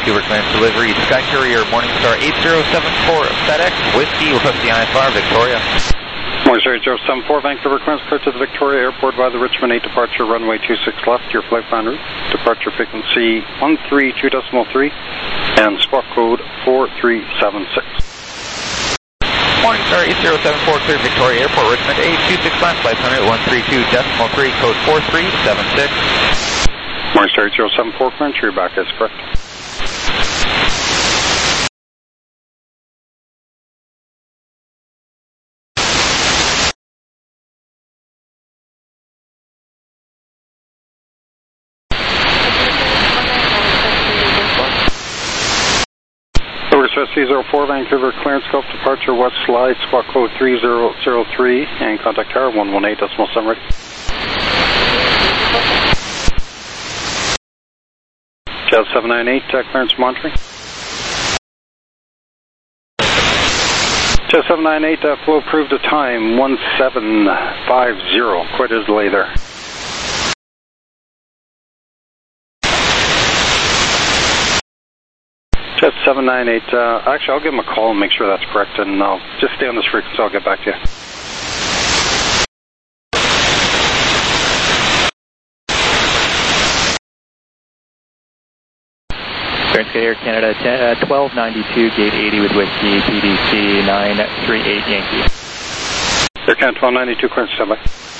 Vancouver clearance delivery, Sky Courier Morningstar 8074 FedEx, Whiskey, request the IFR, Victoria. Morningstar 8074, Vancouver clearance clear to the Victoria Airport by the Richmond 8 departure, runway 26 left, your flight plan route, departure frequency 132.3, and squawk code 4376. Morningstar 8074, clear Victoria Airport, Richmond 826 left, flight plan route 132.3, code 4376. Morningstar 8074, clearance, you're back, is correct. C04, Vancouver clearance, scope departure, west slide, squawk code 3003, and contact tower 118.7 ready. Jazz 798, clearance monitoring. Jazz 798, flow approved to time 1750, quite a delay there. Jet 798, actually I'll give him a call and make sure that's correct, and I'll just stay on this frequency, I'll get back to you. Clearance Air Canada 1292, gate 80 with Whiskey, PDC 938 Yankee. Air Canada 1292, clearance standby.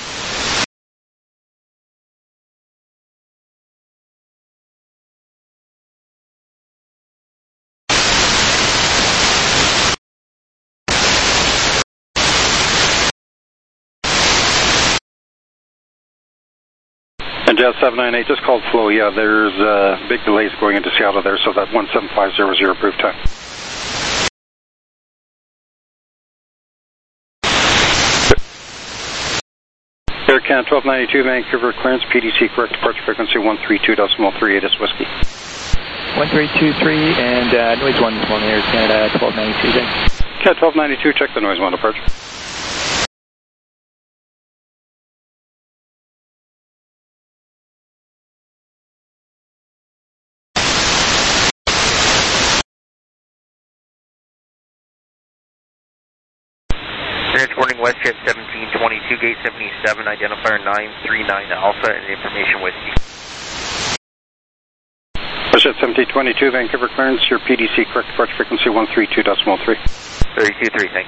And Jazz 798, just called flow. Yeah, there's big delays going into Seattle there, so that 17500 is your approved time. Air Canada 1292, Vancouver clearance, PDC correct, departure frequency 132.38 is Whiskey. 1323 and noise 1 this morning, Air Canada 1292, thanks. Canada 1292, check the noise 1 departure. Transporting WestJet 1722, gate 77, identifier 939 Alpha, and information Whiskey. WestJet 1722, Vancouver clearance, your PDC correct, departure frequency 132.3. 323, thanks.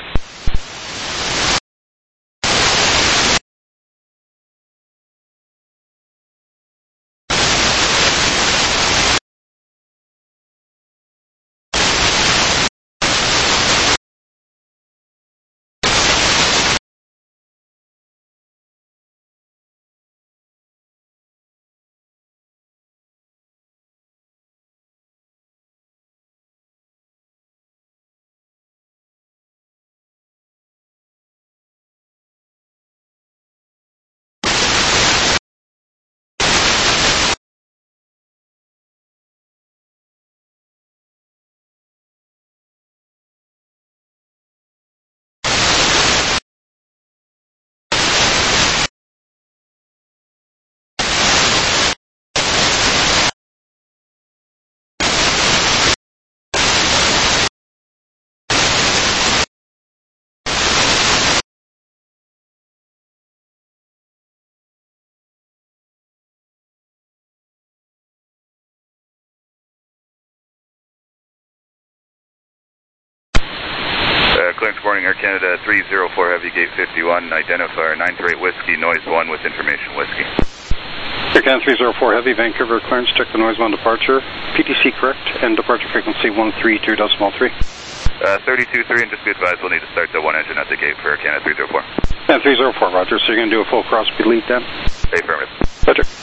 Clearance warning, Air Canada 304, heavy gate 51, identifier 938 Whiskey, noise 1 with information Whiskey. Air Canada 304 heavy, Vancouver clearance, check the noise 1 departure, PTC correct, and departure frequency 132.3. 323, and just be advised we'll need to start the one engine at the gate for Air Canada 304. And 304, roger, so you're going to do a full cross-speed lead then? Affirmative. Roger.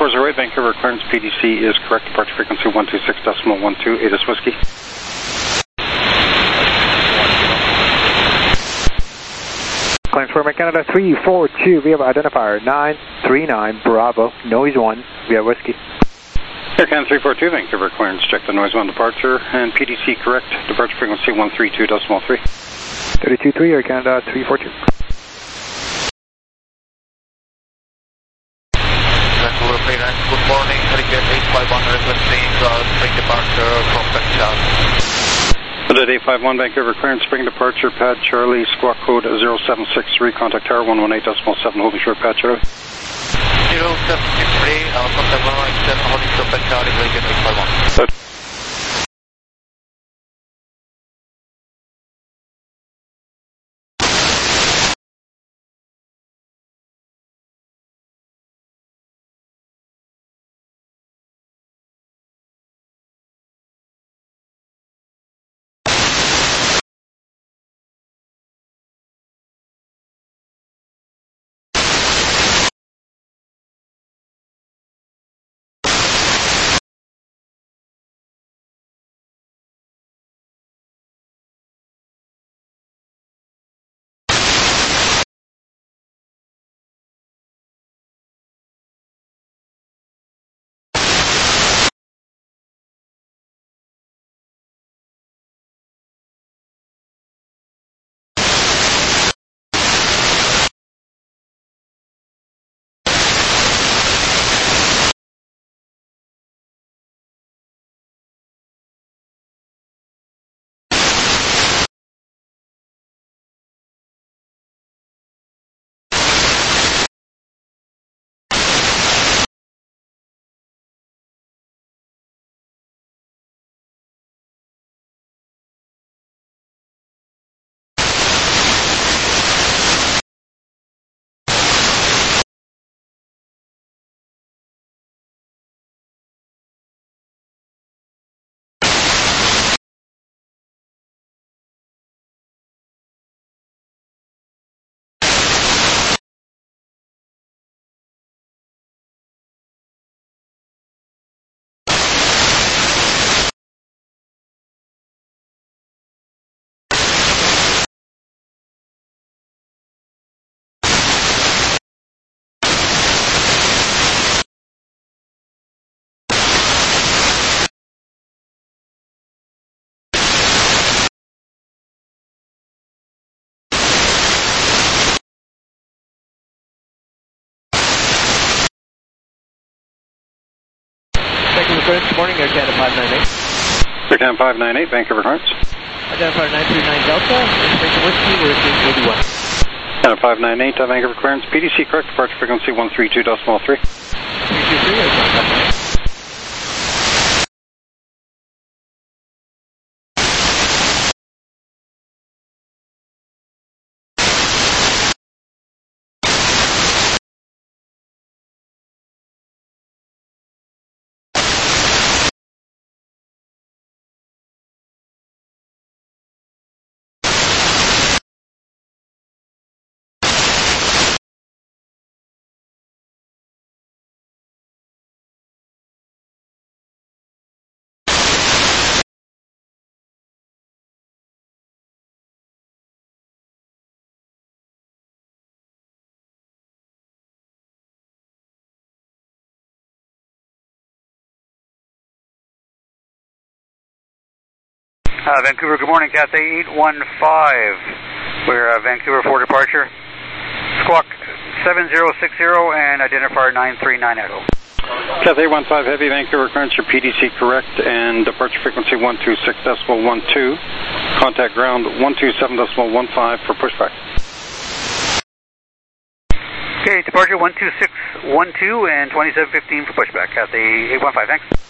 408, Vancouver clearance, PDC is correct, departure frequency 126.12, ATIS Whiskey. Clearance for Canada 342, we have identifier 939 Bravo, noise 1, we have Whiskey. Air Canada 342, Vancouver clearance, check the noise 1 departure, and PDC correct, departure frequency 132.3. 32.3, Air Canada 342. Good morning, Hurricane 851 requesting spring departure from Pet At 851 Vancouver clearance, spring departure, pad Charlie, squawk code 0763, contact tower 118.7, holding short, pad Charlie. 0763, contact 118.7, holding short, pad Charlie, Hurricane 851. Good morning, Air Canada 598. Air Canada 598, Vancouver clearance. Identifier 939 Delta, information Whiskey, we're at 81. Canada 598, Vancouver clearance, PDC correct, departure frequency 132.3. 323, Air Canada 598. Vancouver, good morning, Cathay 815. We're Vancouver for departure. Squawk 7060 and identifier 939 Echo. Cathay 15 Heavy, Vancouver clearance, your PDC correct, and departure frequency 126.12. Contact ground 127.15 for pushback. Okay, departure 12612 and 2715 for pushback. Cathay 815, thanks.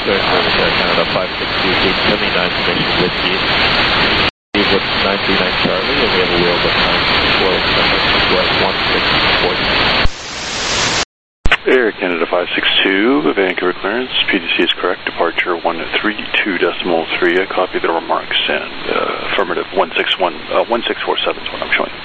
Foxtrot Air Canada 562, gate 79, information whiskey. We've got 939 Charlie, and we have a wheel of 964, West 1640. Air Canada 562, Vancouver clearance, PDC is correct, departure 132.3, I copy the remarks, and affirmative 164.7 is what I'm showing.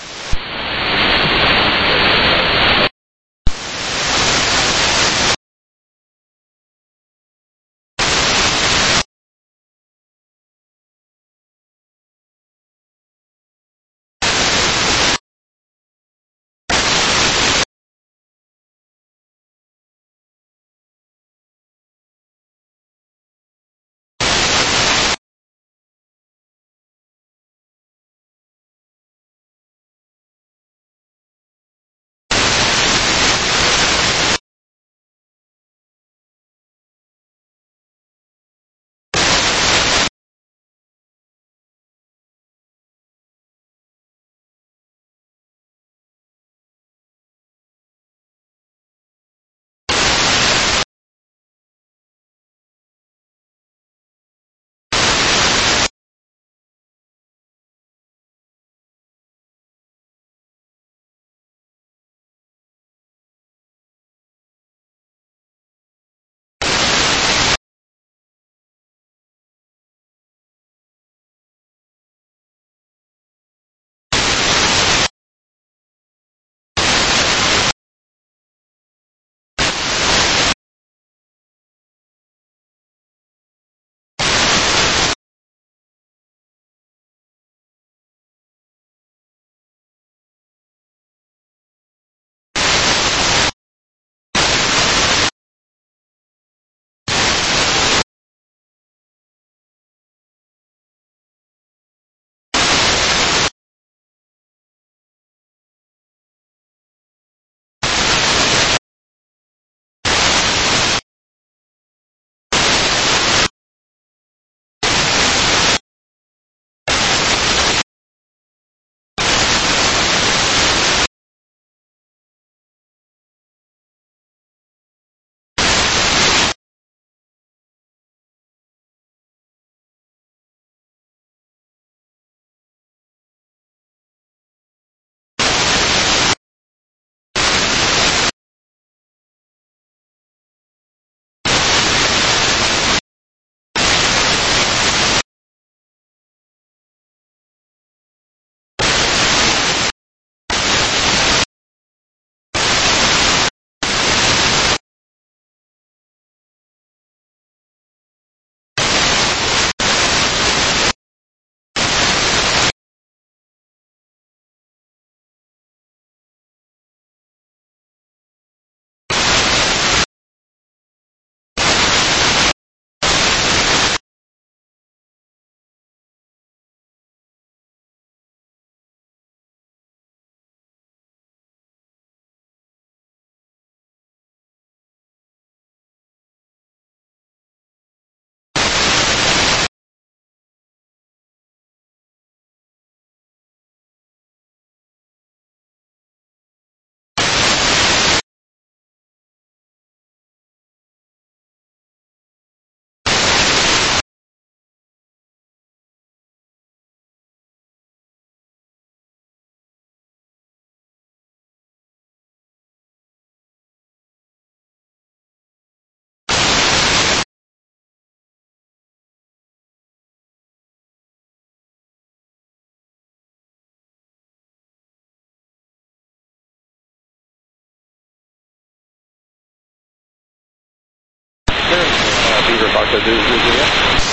Foxtrot Zulu, Juliet.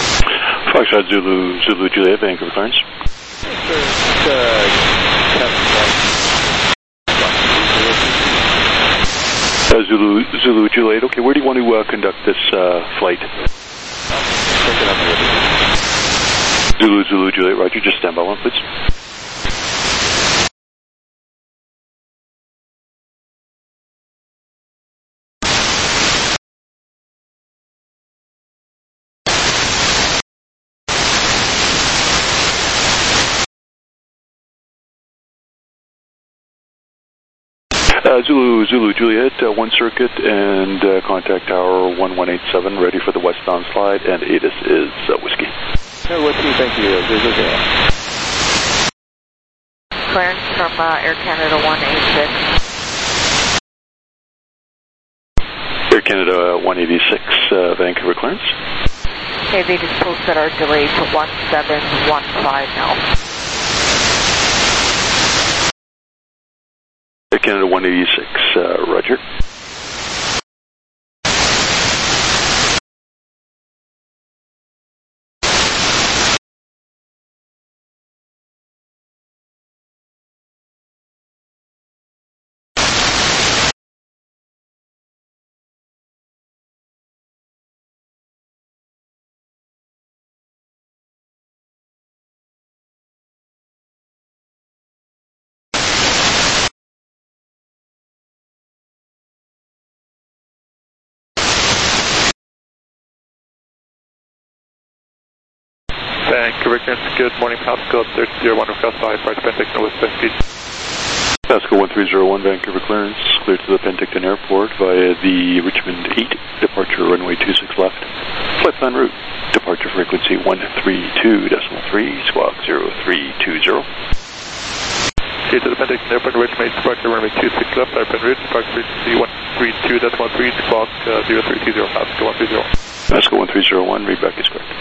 Foxtrot Zulu, Juliet, Vancouver clearance. Zulu, Juliet. Okay, where do you want to conduct this flight? Zulu, Juliet, roger. Just stand by one, please. Zulu Juliet, one circuit, and contact tower 1187, ready for the westbound slide, and ATIS is whiskey. Whiskey, thank you. 000. Clearance from Air Canada 186. Air Canada 186, Vancouver clearance. Okay, they just posted our delay to 1715 now. Air Canada 186, roger. Vancouver clearance, good morning, Pascal 3001 request by Departure Penticton with speed. Pascal 1301, Vancouver clearance, clear to the Penticton Airport via the Richmond 8, departure runway 26 left. Flight plan route, departure frequency 132.3, squawk 0320. Okay, to the Penticton Airport, Richmond 8, departure runway 26 left, flight plan route, departure frequency 132.3, squawk 0320, Pascal 130. Pascal 1301, read back is correct.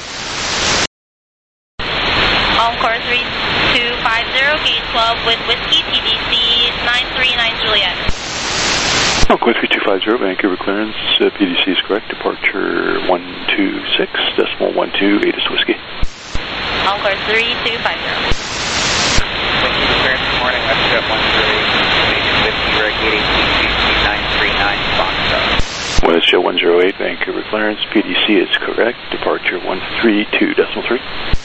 Encore 3250, gate 12 with whiskey, TDC 939 Juliet. Encore 3250, Vancouver clearance, PDC is correct, departure 126.12, ATIS whiskey. Encore 3250. Vancouver clearance, good morning, WestJet 108, whiskey, red gate 939 Foxtrot. WestJet 108, Vancouver clearance, PDC is correct, departure 132.3.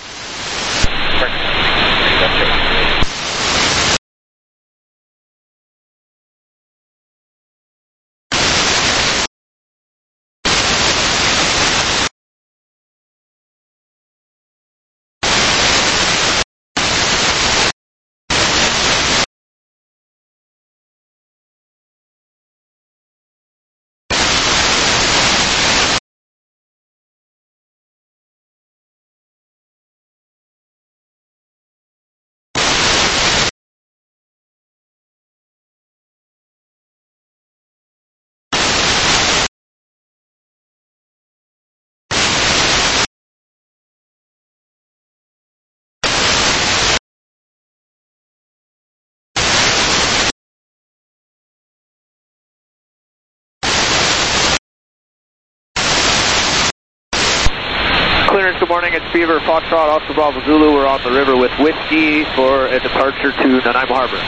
Clearance, good morning, it's Beaver, Foxtrot, Oscar Bravo Zulu. We're on the river with whiskey for a departure to Nanaimo Harbor.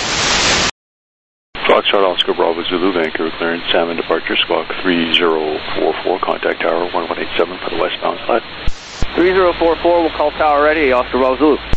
Foxtrot, Oscar Bravo Zulu, Vancouver clearance, salmon departure, squawk 3044, contact tower 1187 for the westbound slide. 3044, we'll call tower ready, Oscar Bravo Zulu.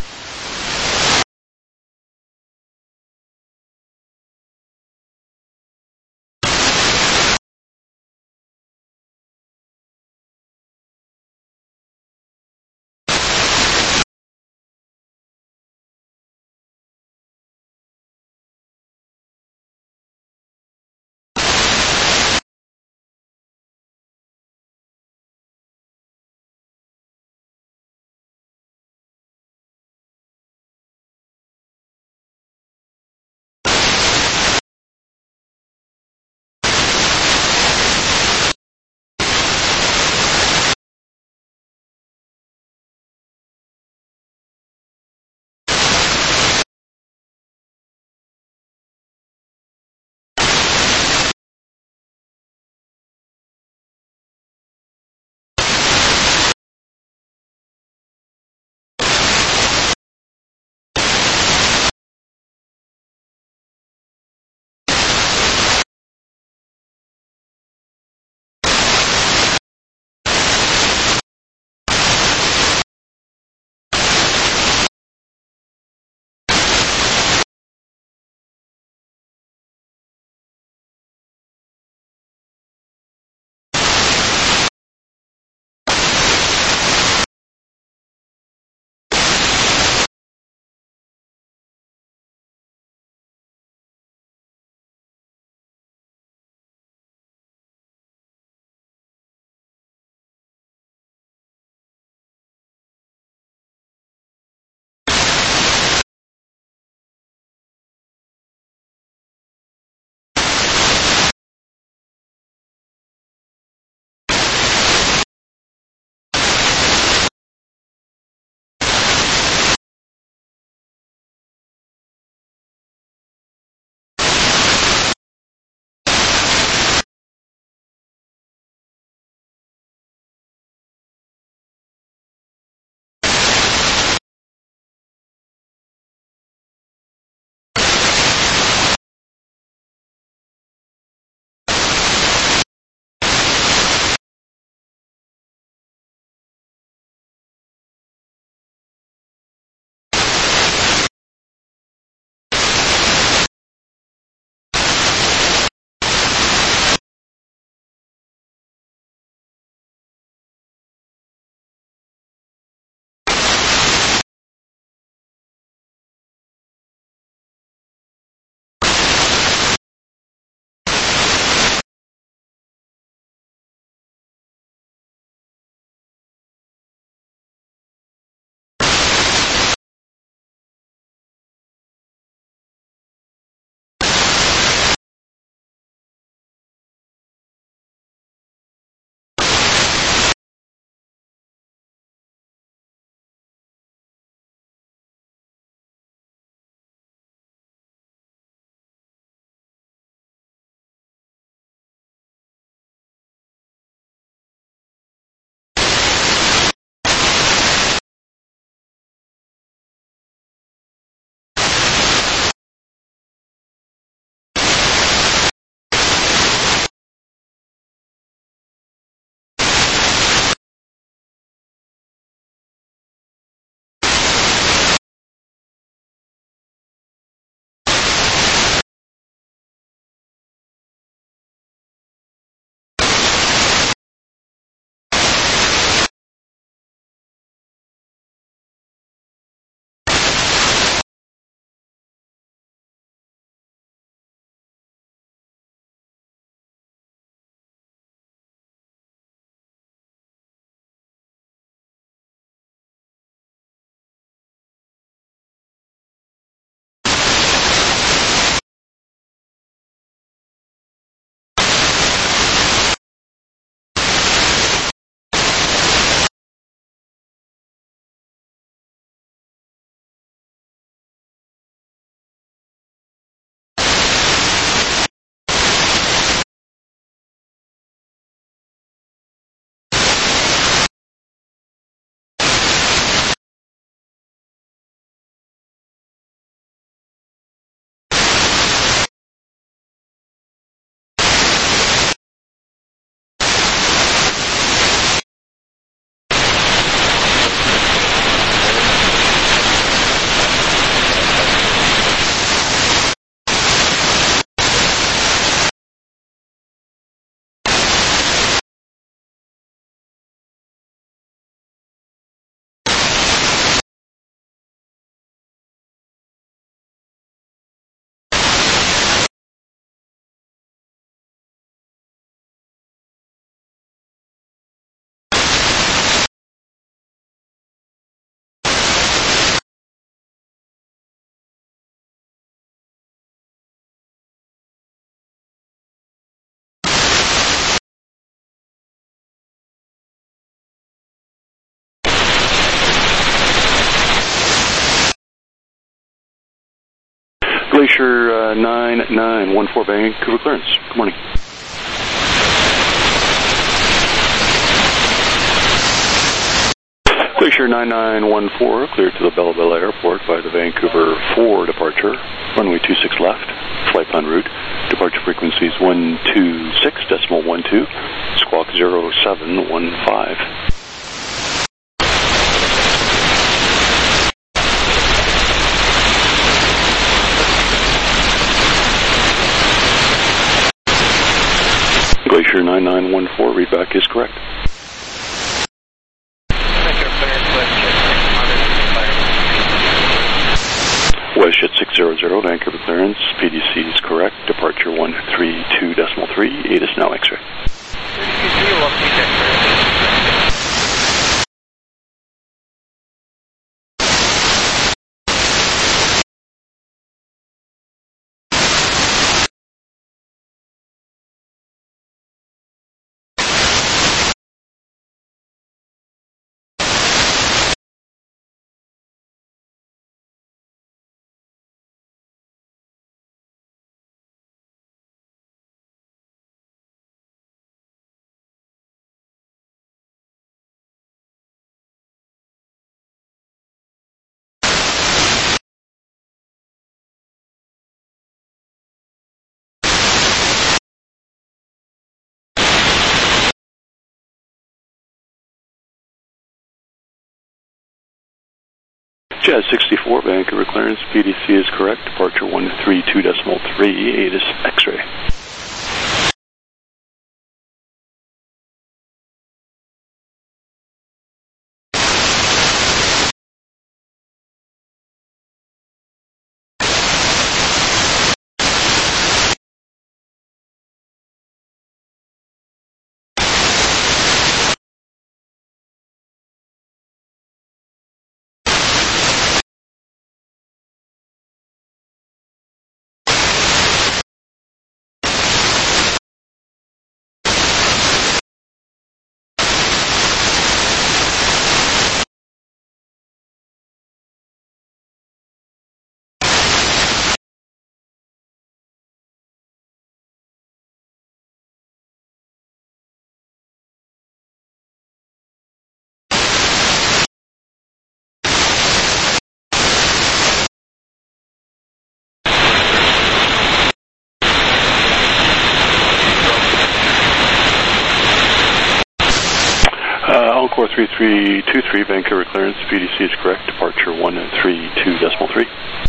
Glacier 9914 Vancouver clearance. Good morning. Glacier 9914 cleared to the Bella Bella Airport by the Vancouver 4 departure. Runway 26 left. Flight plan route. Departure frequencies 126.12. Squawk 0715. Glacier 9914, readback is correct. WestJet 600, Vancouver clearance, PDC is correct, departure 132.3, 8 is now X-ray. Jazz 64, Vancouver clearance, PDC is correct, departure 132.3, 8 is X-ray. Encore 3323, Vancouver clearance, PDC is correct, departure 132.3.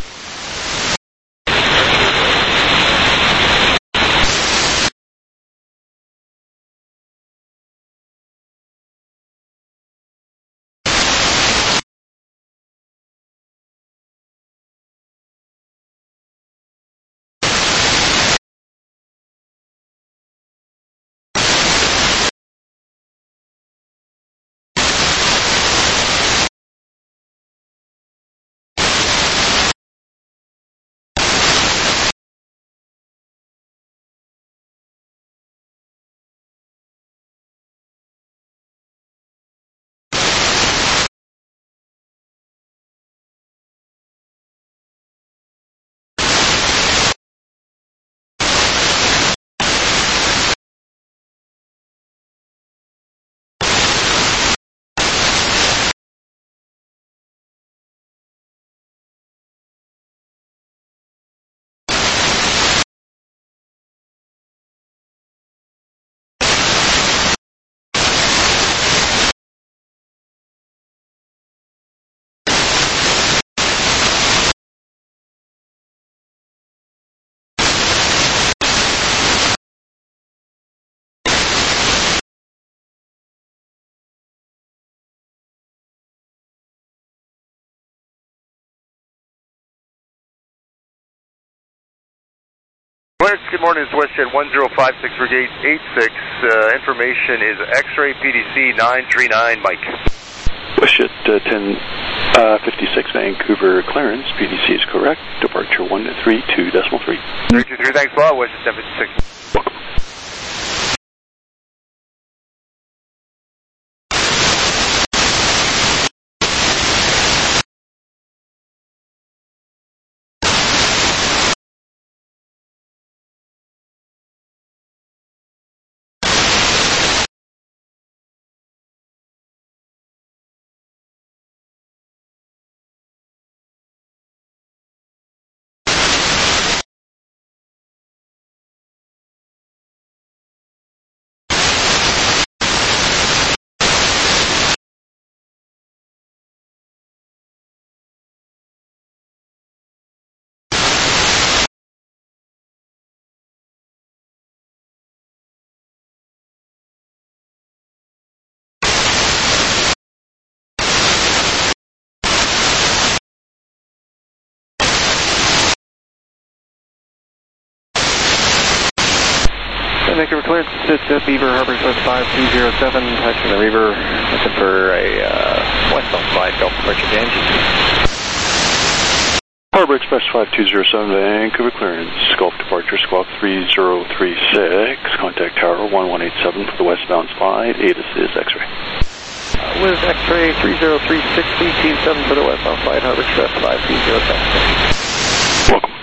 Good morning, it's WestJet 1056 for gate 86. Information is X-ray PDC 939, Mike. WestJet 1056 Vancouver clearance, PDC is correct, departure 132.3. 323, thanks, Bob. WestJet 1056. Welcome. Vancouver clearance, it's at Beaver Harbor Express 5207, taxi the Beaver, looking for a westbound slide, Delta departure James. Harbor Express 5207, Vancouver clearance, Gulf departure squawk 3036, contact tower 1187 for the westbound slide, ATIS is X-ray. With X-ray 3036, team 7 for the westbound slide, Harbor Express 5207. Welcome.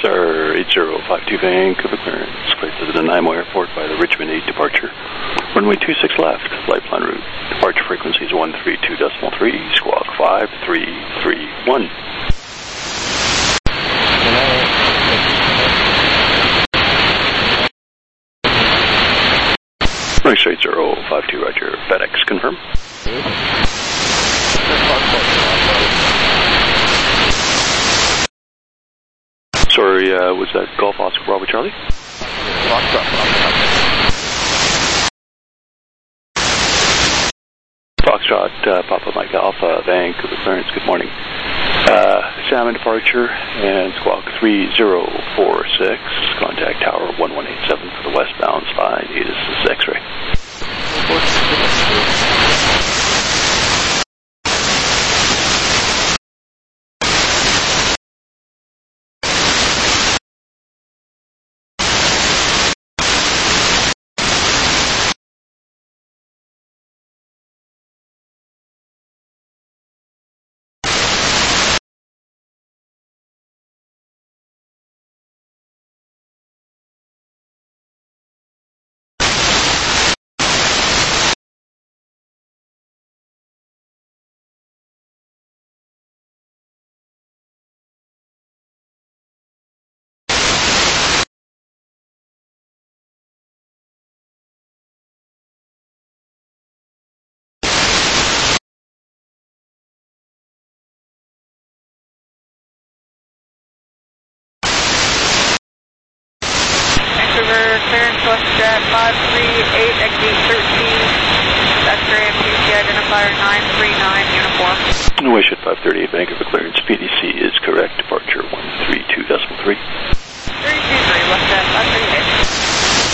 Sir 8052 Vancouver clearance, clear to the Nanaimo Airport by the Richmond 8 departure. Runway 26 left, flight plan route. Departure frequency is 132.3, squawk 5331. Runway straight 052, roger. FedEx, confirm. Sorry, was that Golf Oscar Bravo Charlie? Foxtrot, Papa Mike Alpha, Vancouver clearance, good morning. Salmon departure and squawk 3046, contact tower 1187 for the westbound slide, this is X-ray. Clearance WestJet 538, exit 13, X-ray PDC identifier 939, uniform. Wished 538, Vancouver clearance, PDC is correct, departure 132.3. 323, WestJet 538.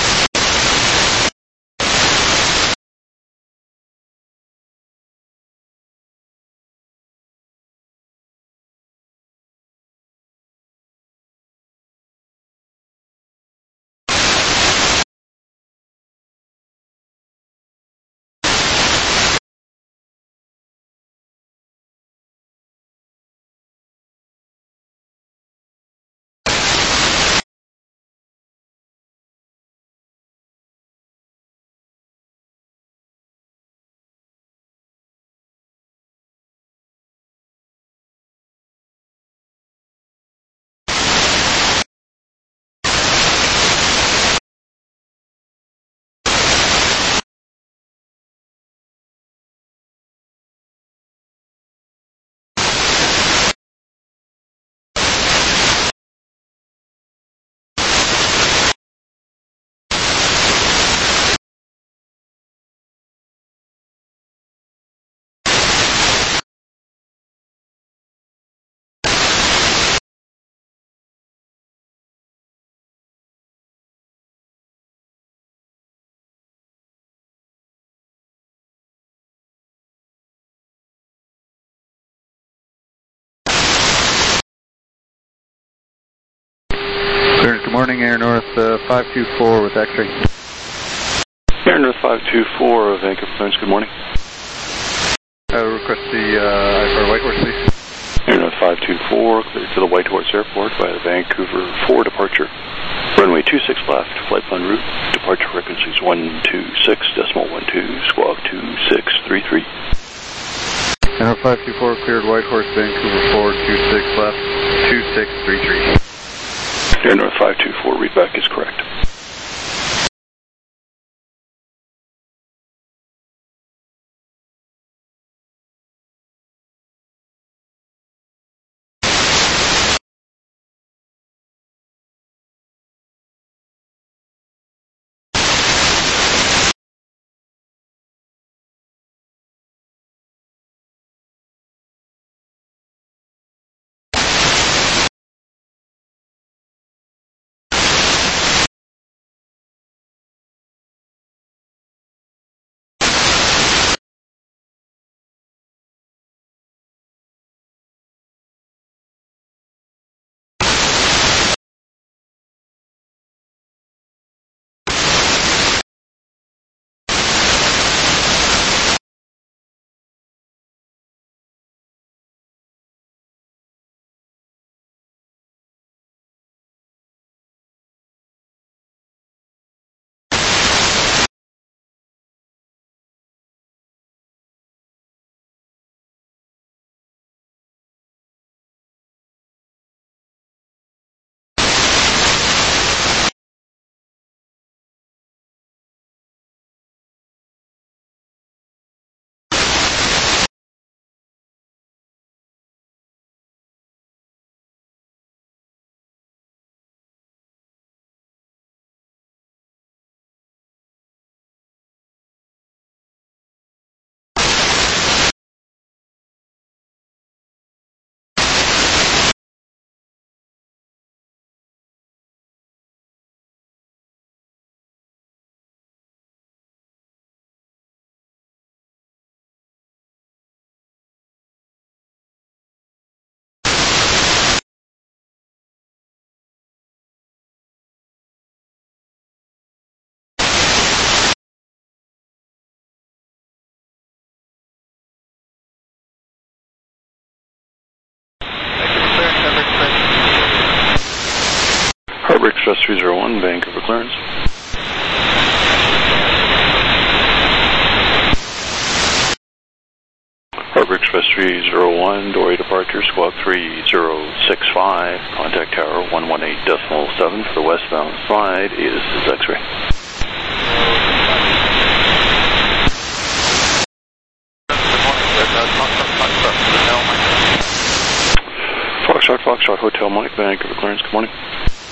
Good morning, Air North 524 with X-ray. Air North 524, Vancouver clearance, good morning. Request the I-4 Whitehorse, please. Air North 524, clear to the Whitehorse Airport by the Vancouver 4 departure. Runway 26 left, flight plan route. Departure frequency is 126.12, squawk 2633. Air North 524, cleared Whitehorse, Vancouver 4, 26 left, 2633. Air North 524, readback is correct. Express 301, Vancouver clearance. Harbor Express 301, doorway departure, squawk 3065, contact tower 118.7 for the westbound slide, this is X-ray. Foxtrot, Hotel Mike, Vancouver clearance, good morning.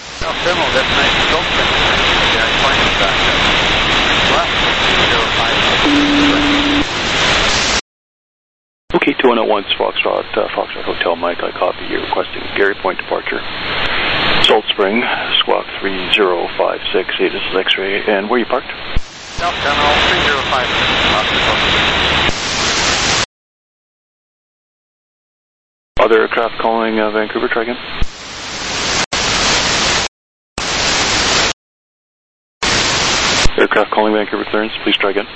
Okay, 2101 Foxtrot Hotel Mike, I copy. You're requesting Gary Point departure. Salt Spring, squawk 3056, this is X-ray, and where are you parked? South Terminal 3056. Other aircraft calling Vancouver, try again. Aircraft calling Vancouver clearance, please try again.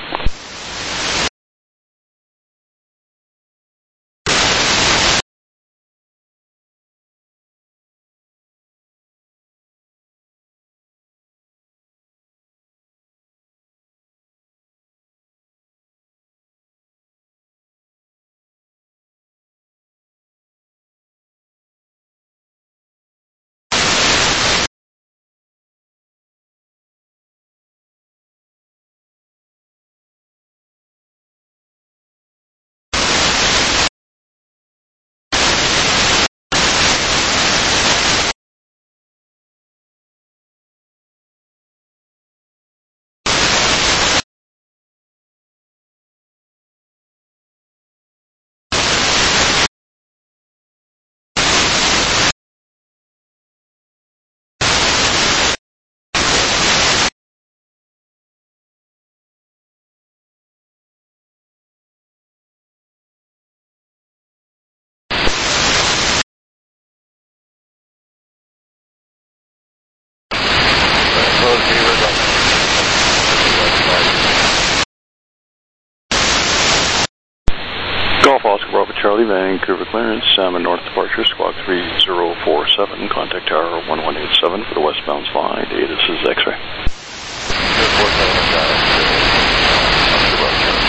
Golf Oscar Bravo Charlie, Vancouver clearance, Salmon North departure, squawk 3047, contact tower 1187 for the westbound slide, this is X-ray.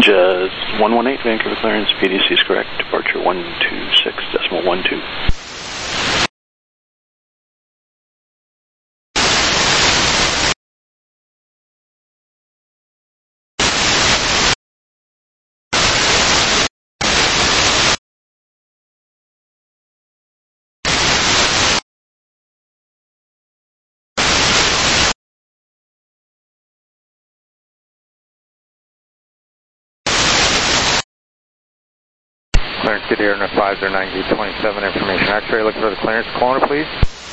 Just 118 Vancouver clearance, PDC is correct, departure 126.12. Clearance, good air, 509, gate 27, information X-ray, looking for the clearance, corner please.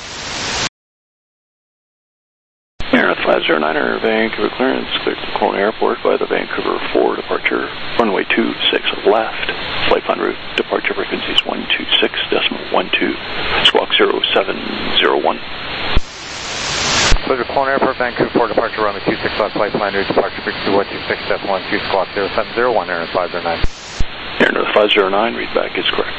Air 509er, Vancouver clearance, cleared to Kelowna Airport by the Vancouver 4 departure, runway 26 left, flight plan route, departure frequencies 126.12, squawk 0701. Clear to Kelowna Airport, Vancouver 4 departure, runway 26 left, flight plan route, departure frequency 126.12, squawk 0701, Air 509. Air 509, read back is correct.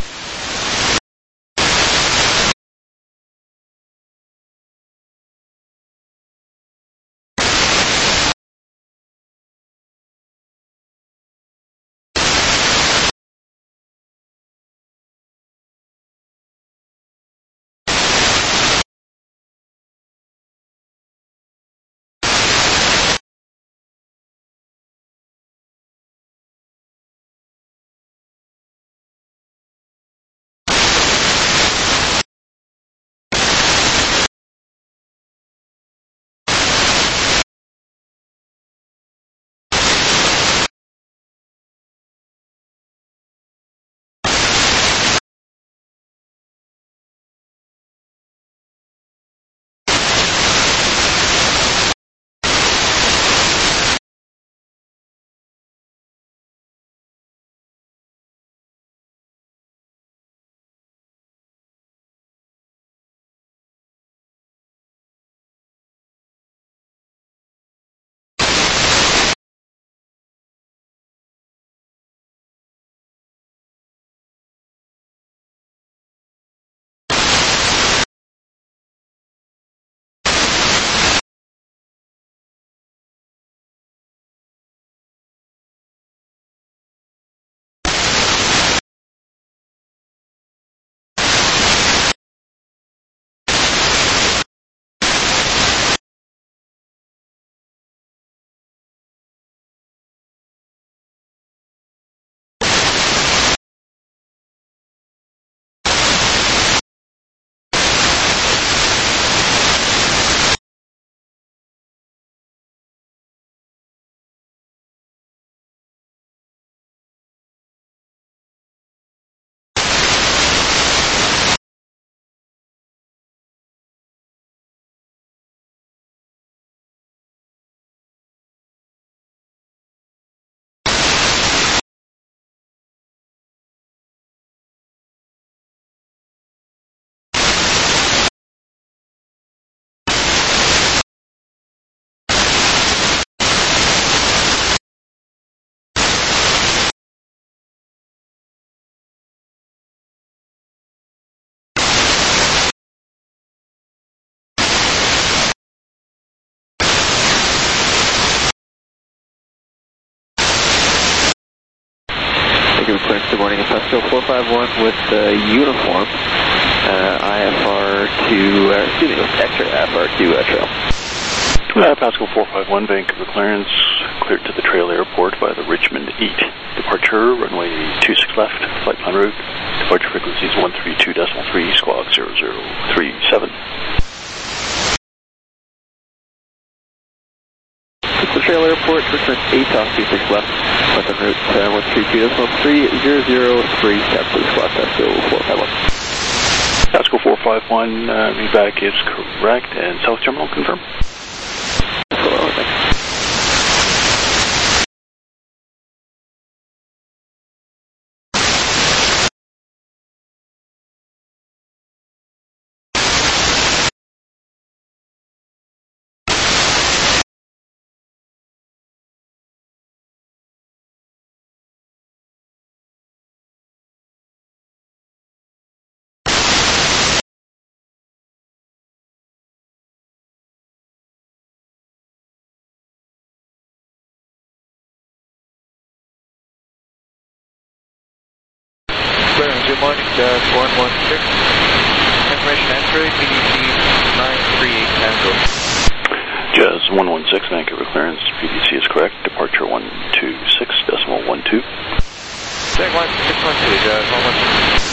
Good morning, Industrial 451 with uniform, X-ray IFR to trail. Pascal 451, Vancouver clearance, cleared to the Trail Airport by the Richmond 8 departure, runway 26 left, flight plan route, departure frequencies 132.3, squawk 0037. The Trail Airport, Richmond 8 off 26 left, flight plan route 132.3003, please squawk Pascal 451. Pascal 451, read back is correct, and South Terminal confirm. Clearance, good morning, Jazz 116. Information X-ray, PDC 938 Tango. Jazz 116, Vancouver clearance, PDC is correct, departure 126.12. Check 1612, Jazz 116.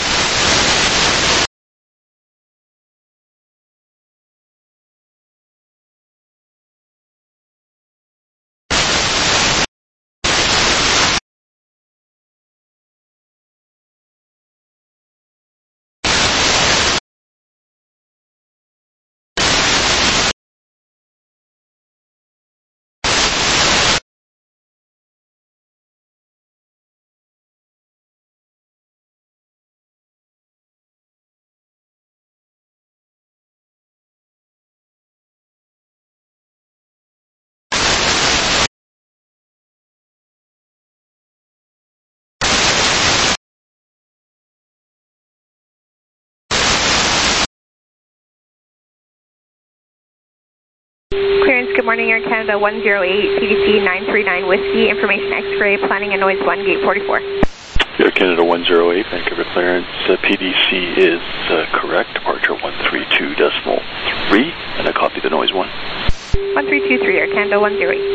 Clearance, good morning, Air Canada 108, PDC 939 Whiskey, information X-ray, planning and noise 1, gate 44. Air Canada 108, Vancouver clearance, PDC is correct, departure 132.3, and I copy the noise 1. 1323, Air Canada 108.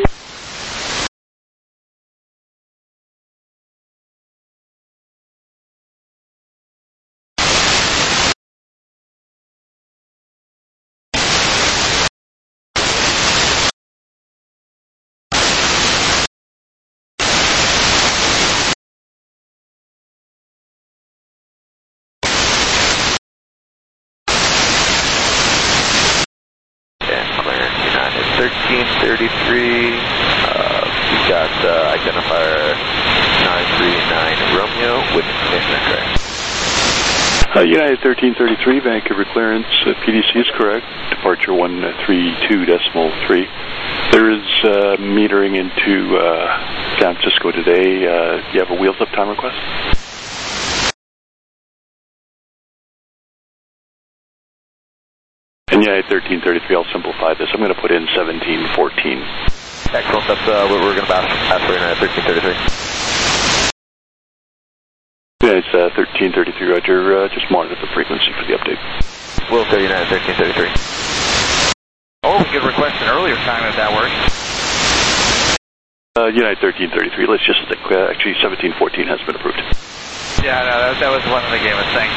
United 1333, we got identifier 939 Romeo with information X-ray. United 1333, Vancouver clearance, PDC is correct, departure 132.3. There is metering into San Francisco today. Do you have a wheels up time request? And United 1333, I'll simplify this. I'm going to put in 1714. Excellent, that's what we're going to ask for United 1333. Yeah, it's 1333, Roger. Just monitor the frequency for the update. Will do, United 1333. Oh, we could request an earlier time if that works. United 1333, let's just stick, actually 1714 has been approved. Yeah, no, that was the one they gave us, thanks.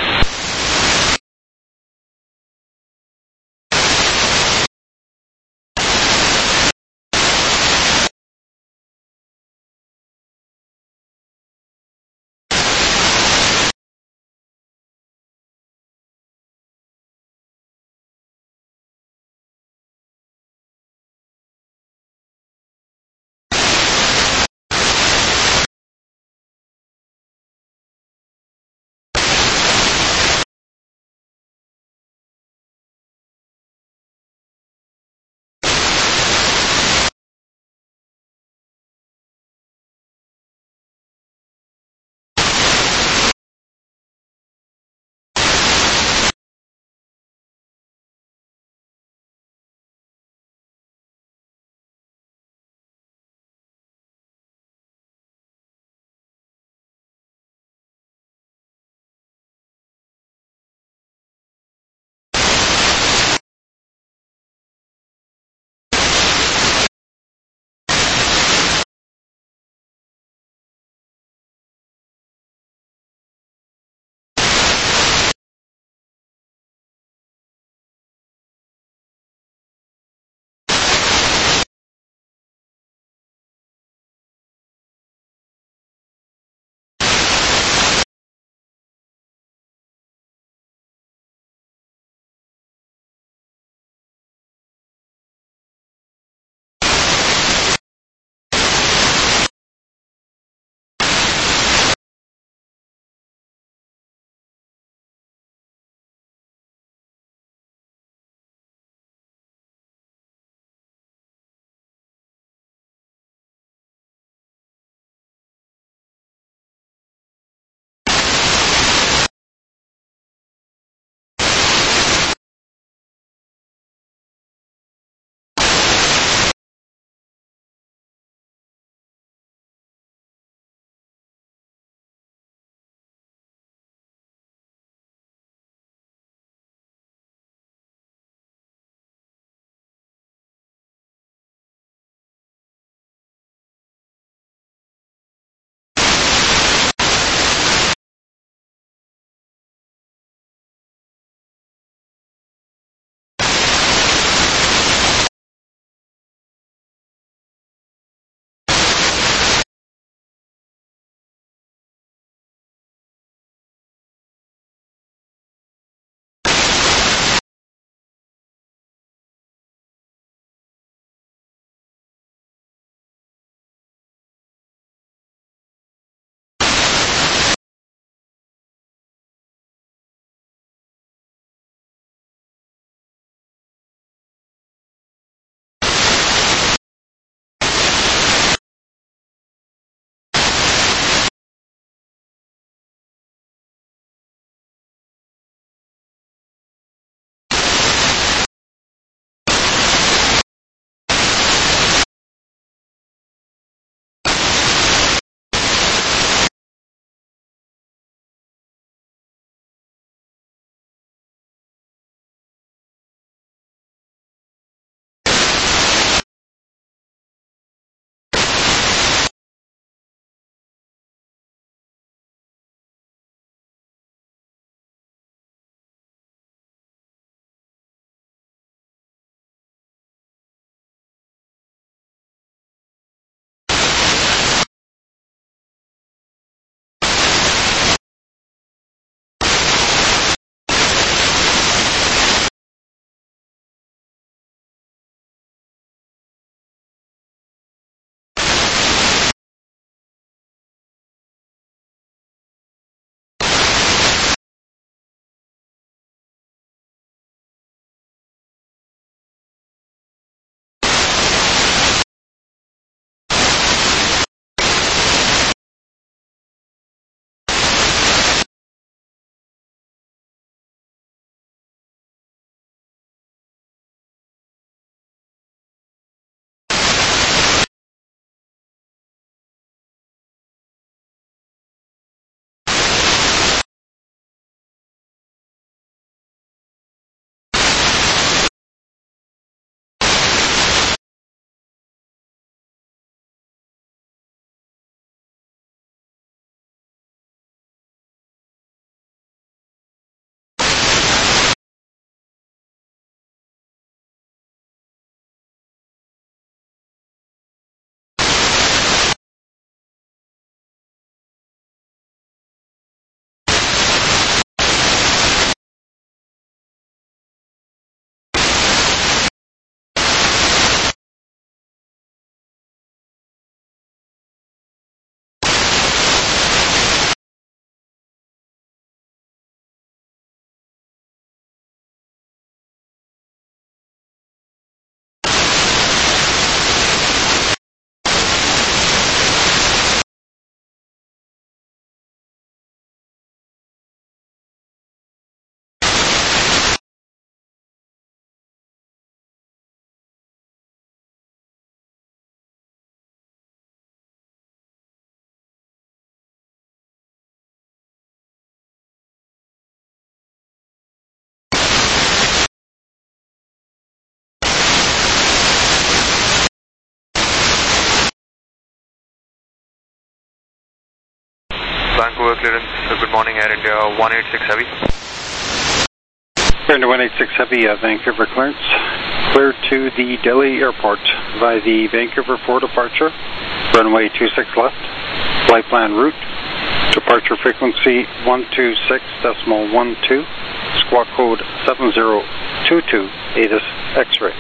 Vancouver clearance. Good morning, Air India 186 Heavy. Air India 186 Heavy, Vancouver clearance. Clear to the Delhi airport via the Vancouver 4 departure, runway 26 left, flight plan route, departure frequency 126.12, squawk code 7022, ATIS X-ray.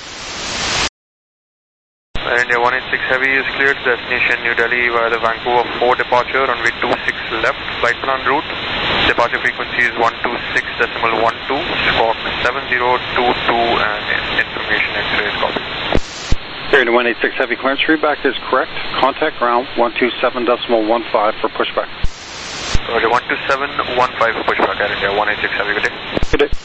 Air India 186 Heavy is cleared to destination New Delhi via the Vancouver 4 departure, runway 26 left, flight plan route, departure frequency is 126.12, squawk 7022, and information X-ray is copied. Air India 186 Heavy clearance, readback is correct. Contact ground 127.15 for pushback. Roger, 12715 for pushback, Air India 186 Heavy, good day. Good day.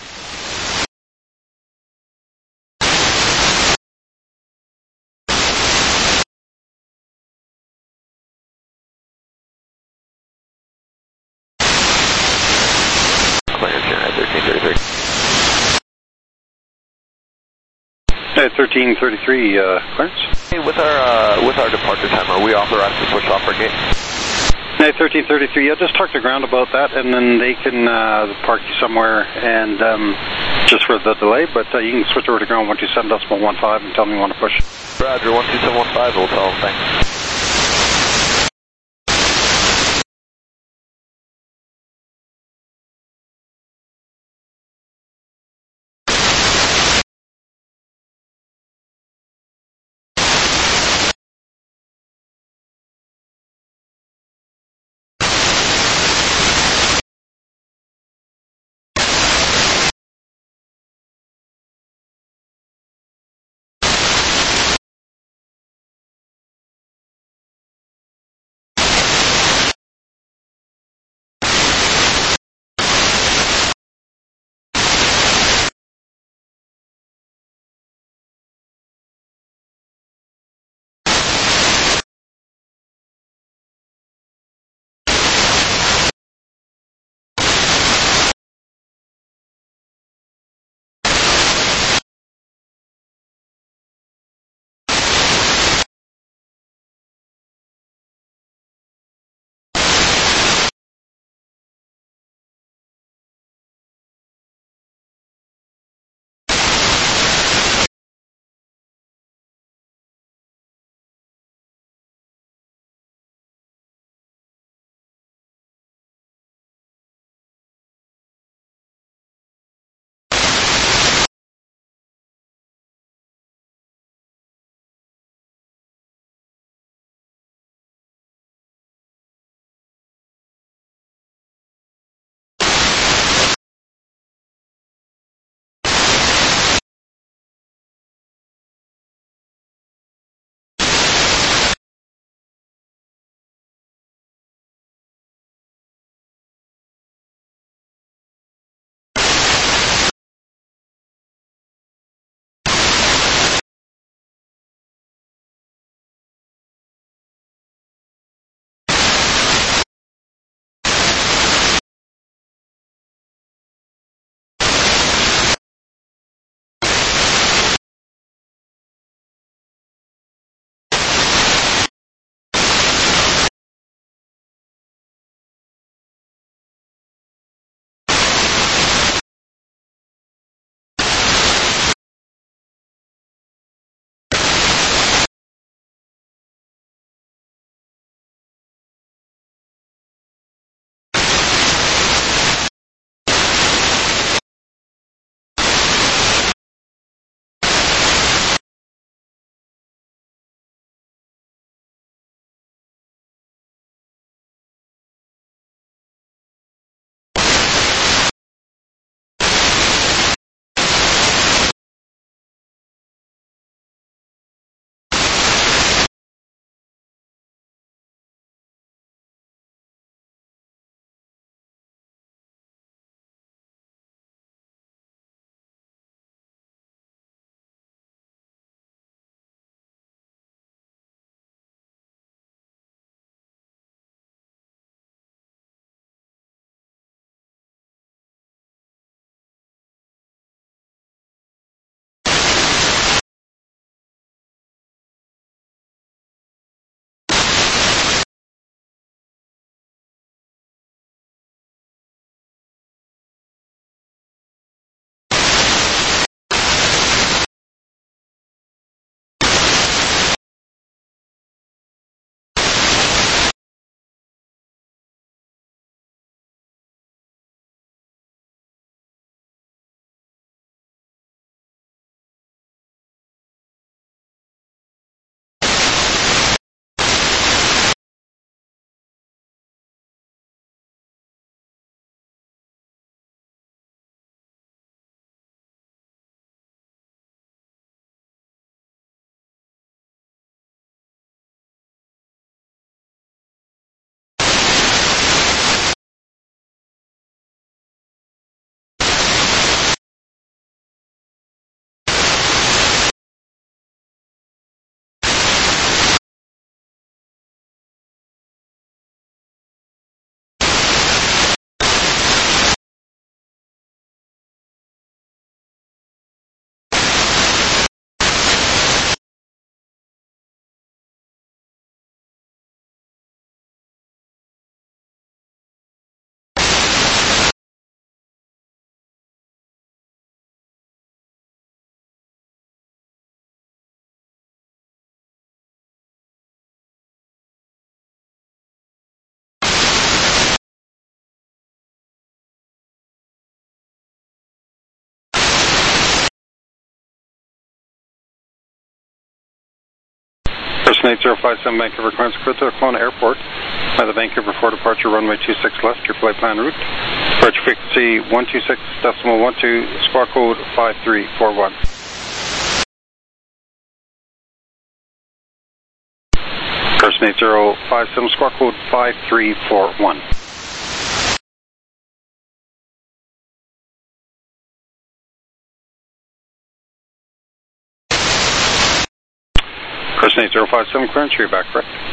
At 1333, clearance. Hey, with our departure time, are we authorized to push off our gate? At 1333, yeah, just talk to ground about that, and then they can park you somewhere, and just for the delay, but you can switch over to ground 127.15 and tell me you want to push. Roger, 12715, we'll tell them, thanks. Person 8057 Vancouver clearance clear to Kelowna Airport by the Vancouver 4 departure runway 26 left, your flight plan route. Departure frequency 126.12, squawk code 5341. Person 8057, squawk code 5341. Person 8057, clearance, you're back correct.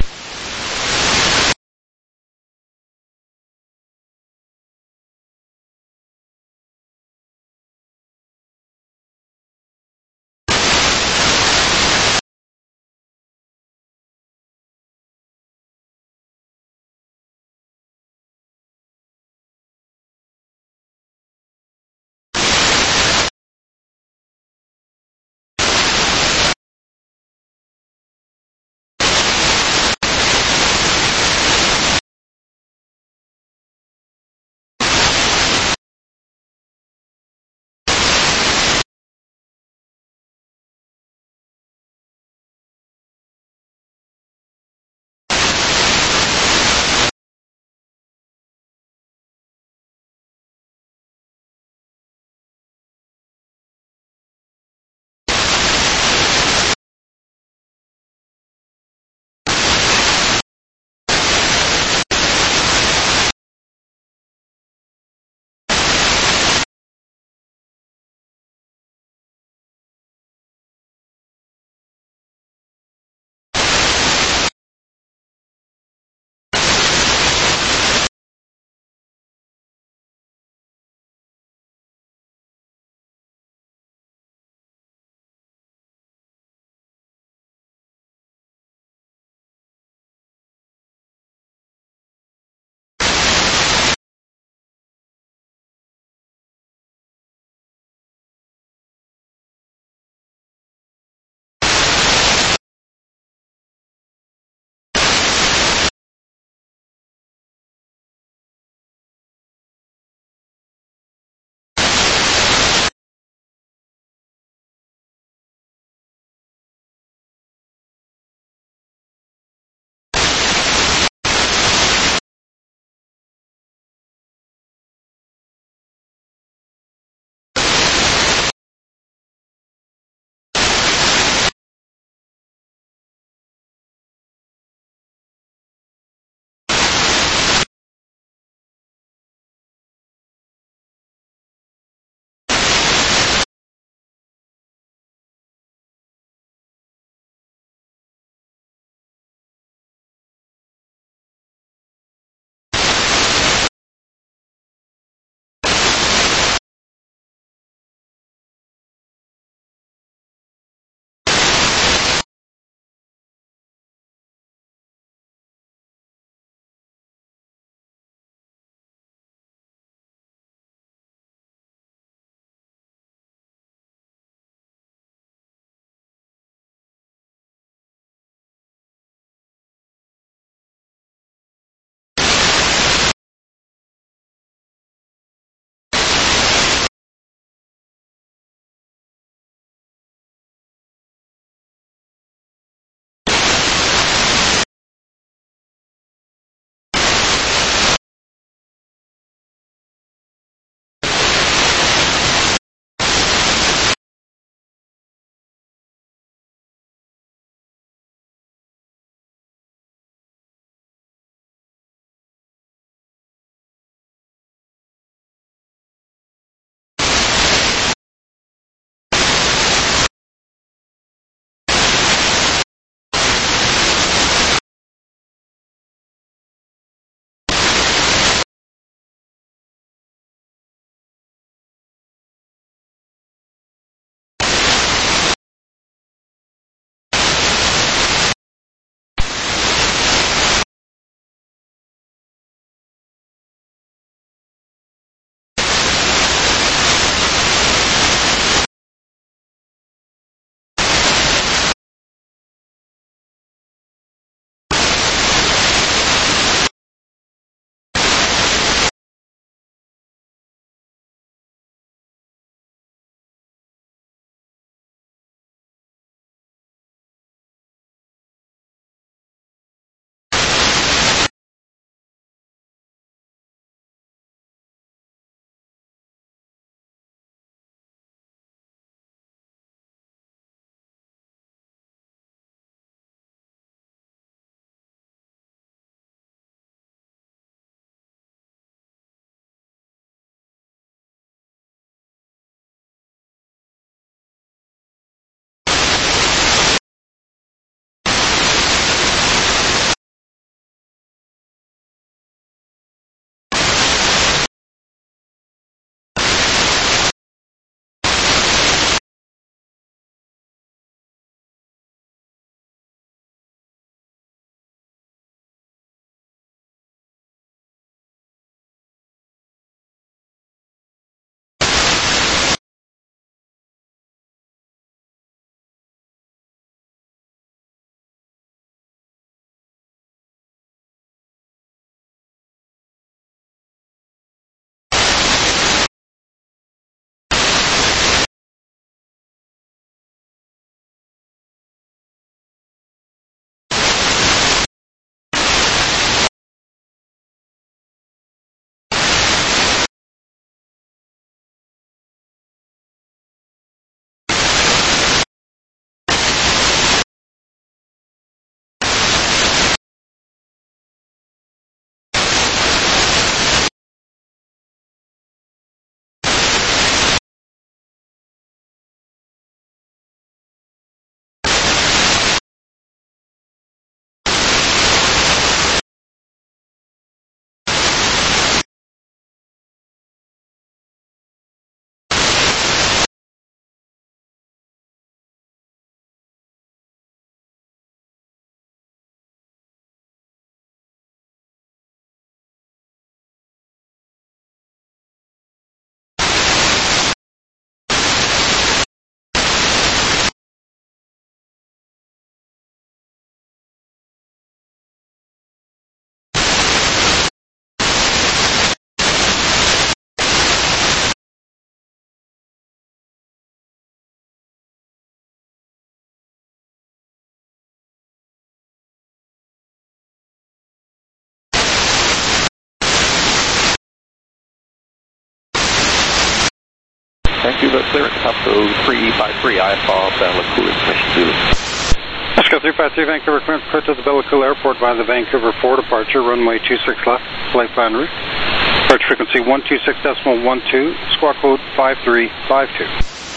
Vancouver clearance, Pasco 353, IFR, Bella Cool Information Zulu. Pasco 353, Vancouver clearance, clear to the Bella Cool Airport via the Vancouver 4 departure, runway 26 left, flight plan route. Departure frequency 126.12, squawk code 5352.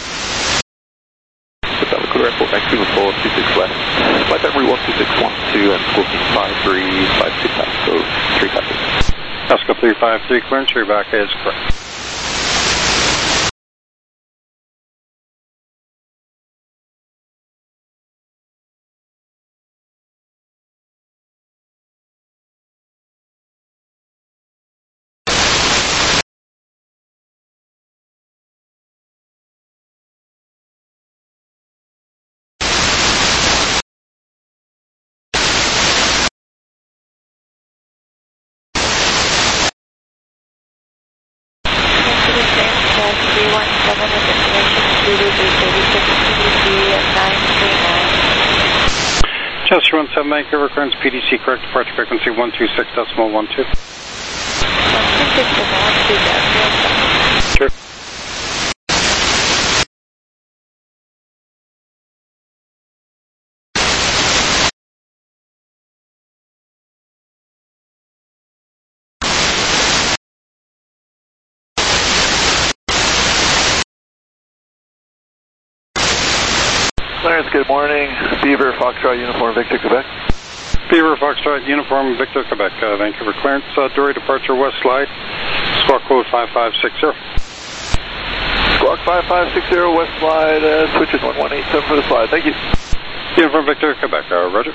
Bella Cool Airport, Vancouver 4, 26 left, flight plan route 12612 and squawking 5352, Pasco 353. Pasco 353, clearance, reback is correct. Chester 17 Vancouver, clearance PDC, correct departure frequency 126.12. Sure. Clarence, good morning. Beaver, Foxtrot, Uniform, Victor, Quebec. Beaver, Foxtrot, Uniform, Victor, Quebec, Vancouver clearance, Dory departure west slide, squawk code 5560. Squawk 5560, west slide, switches 1187 for the slide. Thank you. Uniform, Victor, Quebec, roger.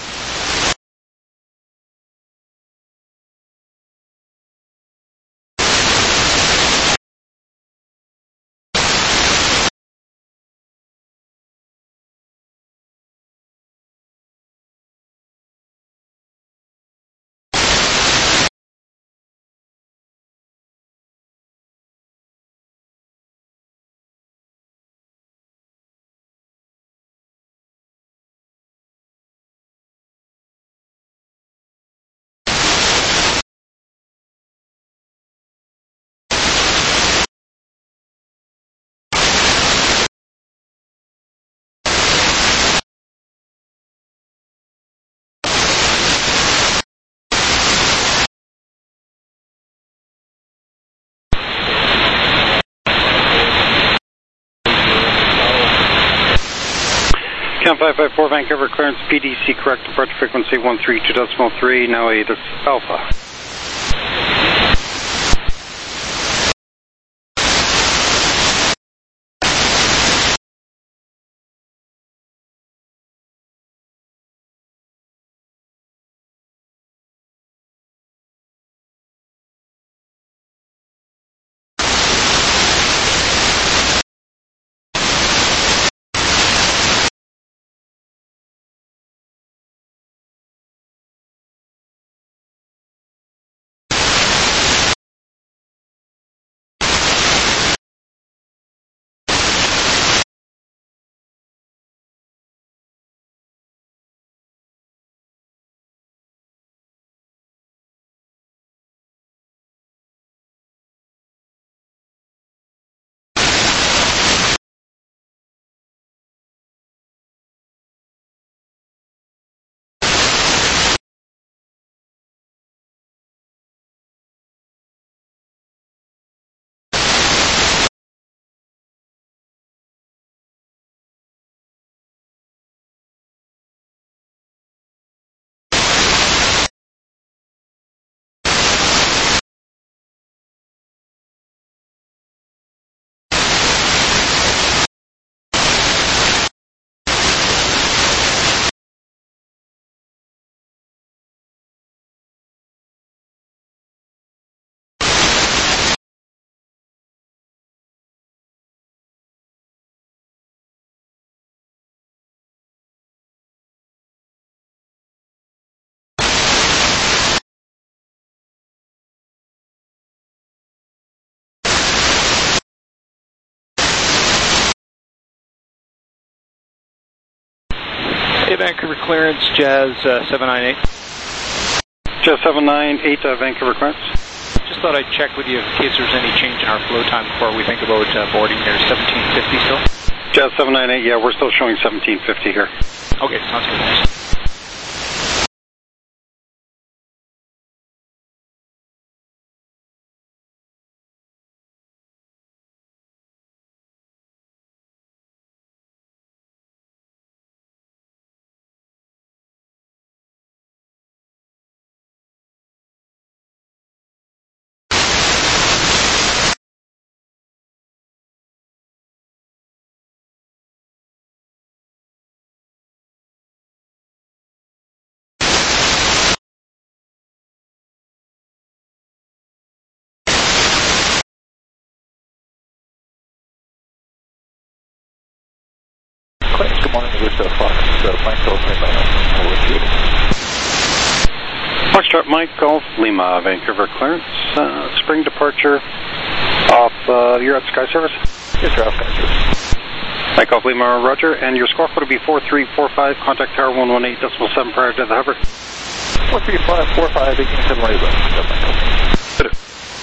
Cam 554 Vancouver clearance PDC, correct departure frequency 132.3, now ATIS Alpha. Hey, Vancouver clearance, Jazz 798. Jazz 798, Vancouver clearance. just thought I'd check with you in case there's any change in our flow time before we think about boarding here. 1750 still? Jazz 798, yeah, we're still showing 1750 here. Okay, sounds good. Thanks. Good morning, this is Fox, Mike Golf Lima, Foxtrot Mike Golf Lima, Vancouver clearance, spring departure off, you're at Sky Service? Yes, sir, off Sky Service. Mike Golf Lima, roger, and your score code will be 4345, contact tower 118.7 prior to the hover. 43545, 18.7 radio. Good.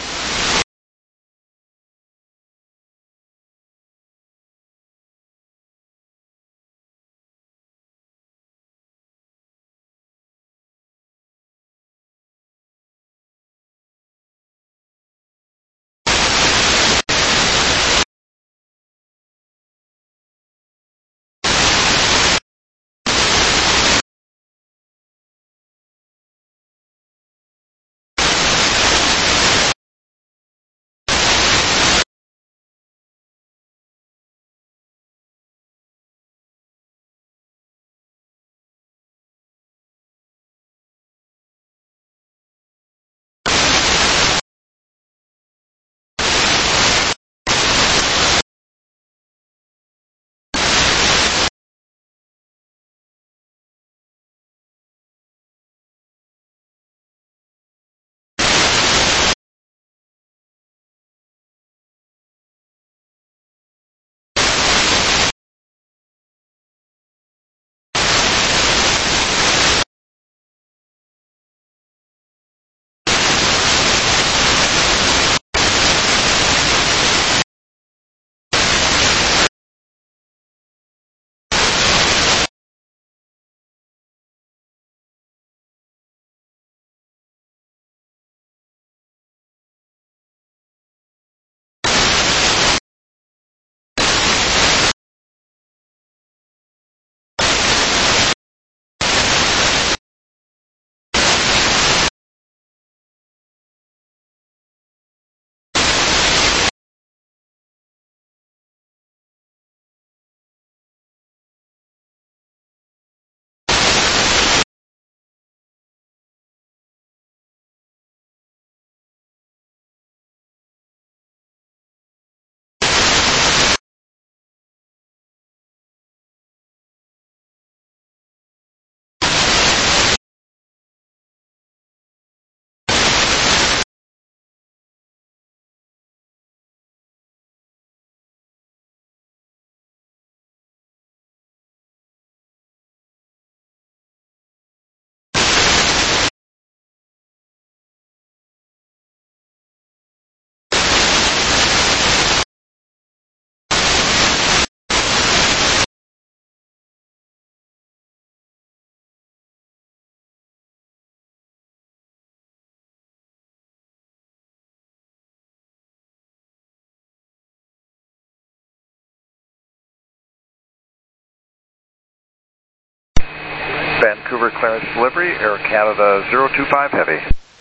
Vancouver clearance delivery, Air Canada 025 Heavy.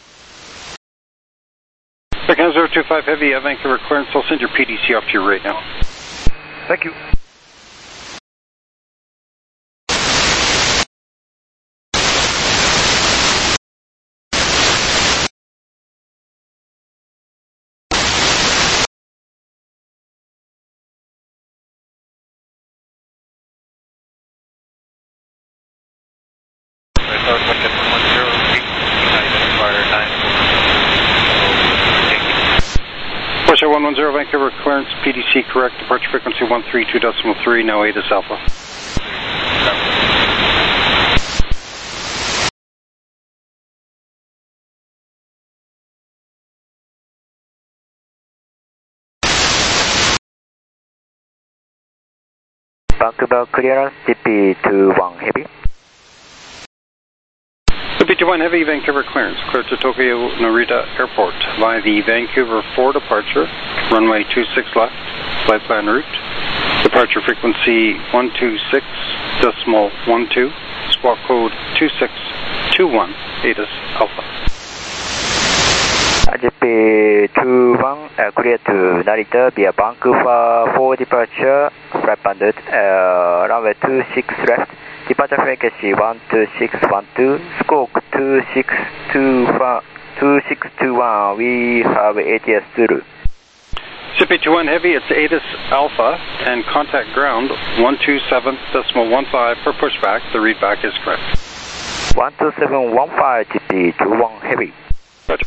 Air Canada 025 Heavy, Vancouver clearance. I'll send your PDC off to you right now. Thank you. Porsche 110 Vancouver clearance, PDC correct, departure frequency 132.3, now 8 is Alpha. Vancouver clearance, CP21 Heavy. CP21 Heavy, Vancouver clearance, clear to Tokyo Narita Airport via the Vancouver 4 departure, runway 26 left, flight plan route, departure frequency 126.12, squawk code 2621, ATIS Alpha. JP21 clear to Narita via Vancouver 4 departure, flight plan route, runway 26 left, departure frequency 12612, squawk 2621, we have ATS Zulu. CP21 Heavy, it's ATIS Alpha, and contact ground 127.15 for pushback. The readback is correct. 12715, CP21 Heavy. Roger.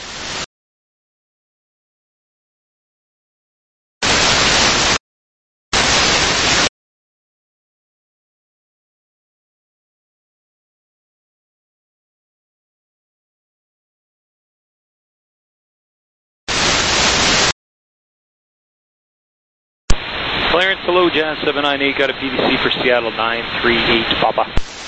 Clearance below Jazz 798, got a PVC for Seattle 938 Papa.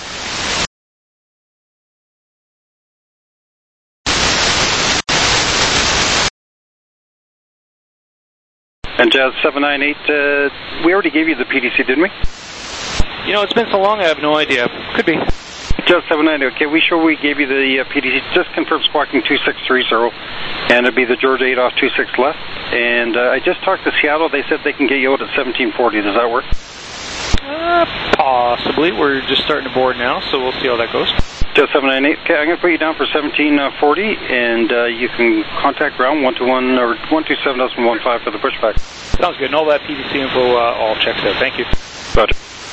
And Jazz 798, we already gave you the PDC, didn't we? You know, it's been so long, I have no idea. Could be. Jazz 798, okay, we sure we gave you the PDC. Just confirm squawking 2630, and it'd be the George 8 off 26 left. And I just talked to Seattle, they said they can get you out at 1740, does that work? Possibly, we're just starting to board now, so we'll see how that goes. Jazz 798, okay, I'm going to put you down for 1740, and you can contact ground 121 or 127.15 for the pushback. Sounds good, and all that PVC info all checks out. Thank you. Roger.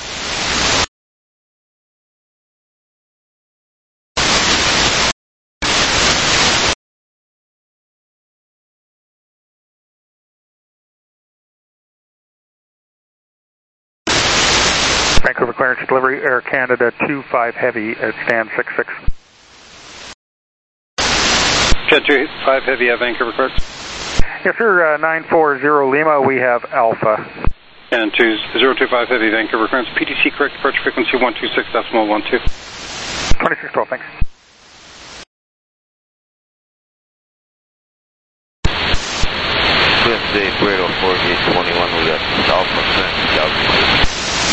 Vancouver clearance delivery, Air Canada 25 Heavy at stand 66. Jet 25 Heavy at Vancouver clearance. Yes, sir, 940 Lima, we have Alpha. And 025 Heavy Vancouver clearance, PTC correct departure frequency 126.12. 2612, thanks. USA 304 gate 21, we got Alpha clearance,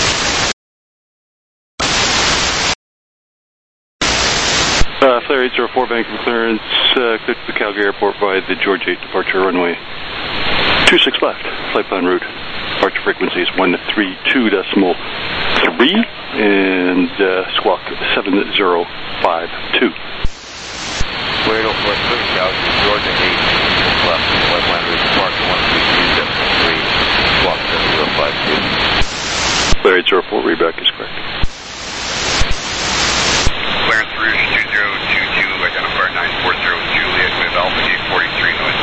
Flare 804 Vancouver clearance, clear to the Calgary Airport by the George 8 departure runway 26 left, flight plan route. Departure frequency is 132.3 and squawk 7052. Flare 804 clear to Calgary, George 8 left, flight plan route, departure 132.3, squawk 7052. Flare 804 readback is correct. Clearance Rouge 2022, identifier 940 Juliet with Alpha Gate 43, noise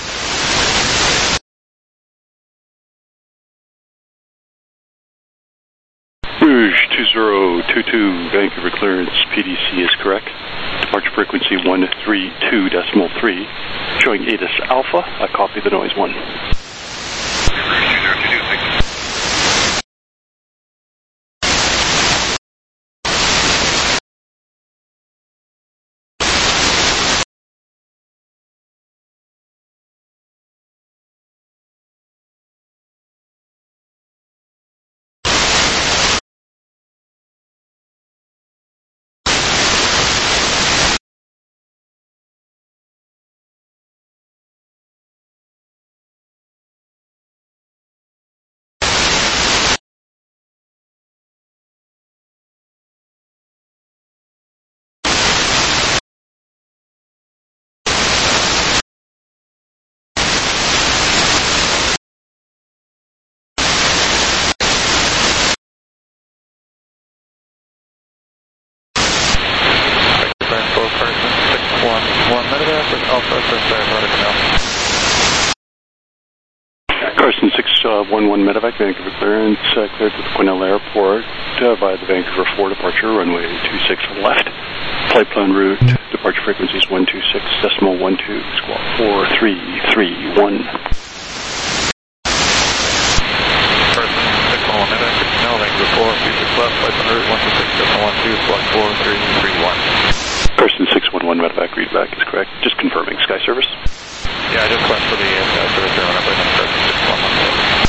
1. Rouge 2022, Vancouver clearance, PDC is correct. Departure frequency 132.3, showing ATIS Alpha. I copy the noise 1. Rouge 2022, thank you. Carson 611 Medevac, Vancouver clearance, cleared to the Quesnel Airport via the Vancouver 4 departure, runway 26 left. Flight plan route, departure frequencies 126.12, squawk 4331. Carson 611 Medevac, Quesnel readback is correct. Just confirming Sky Service. Yeah, I just went for the Sky Service air number and then corrected 6114.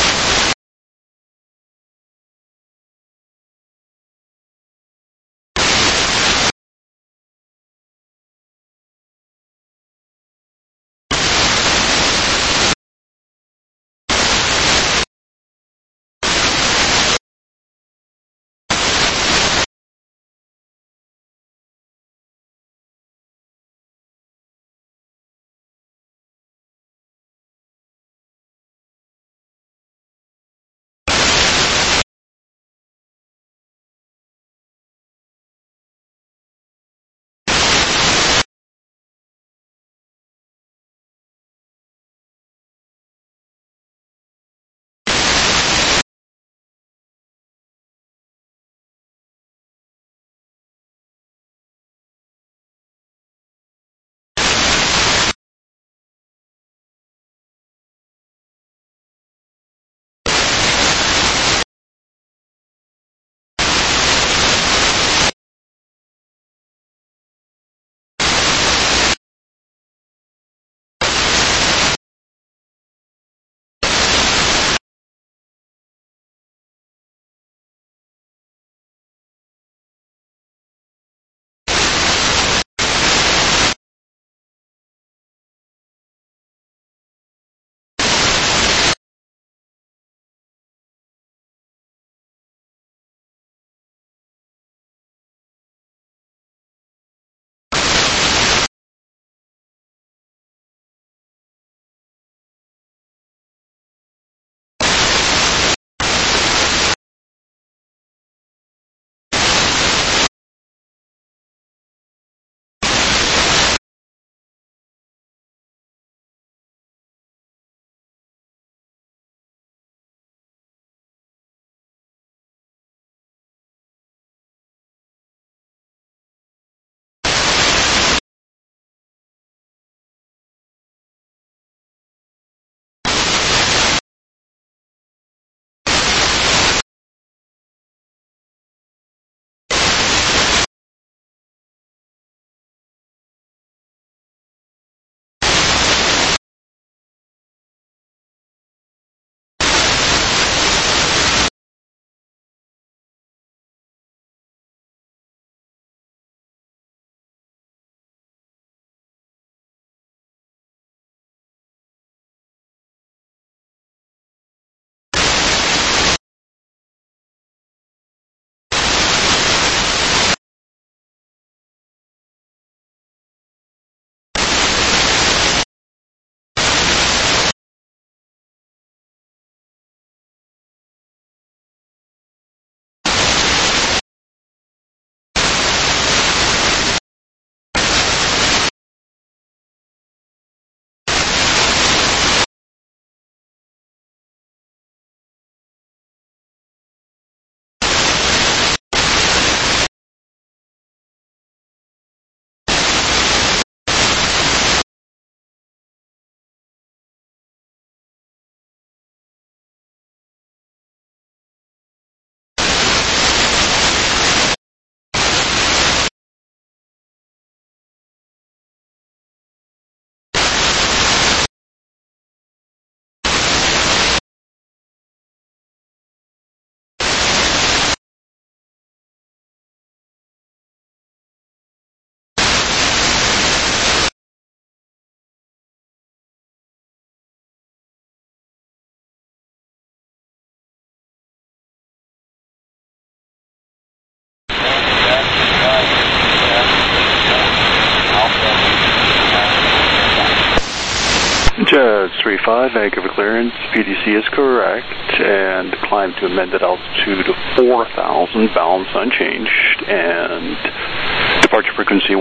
Jazz 35, Vancouver clearance, PDC is correct, and climb to amended altitude of 4,000, balance unchanged, and departure frequency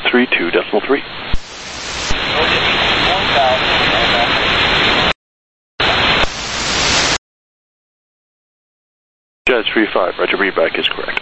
132.3. Jazz 35, Roger, readback is correct.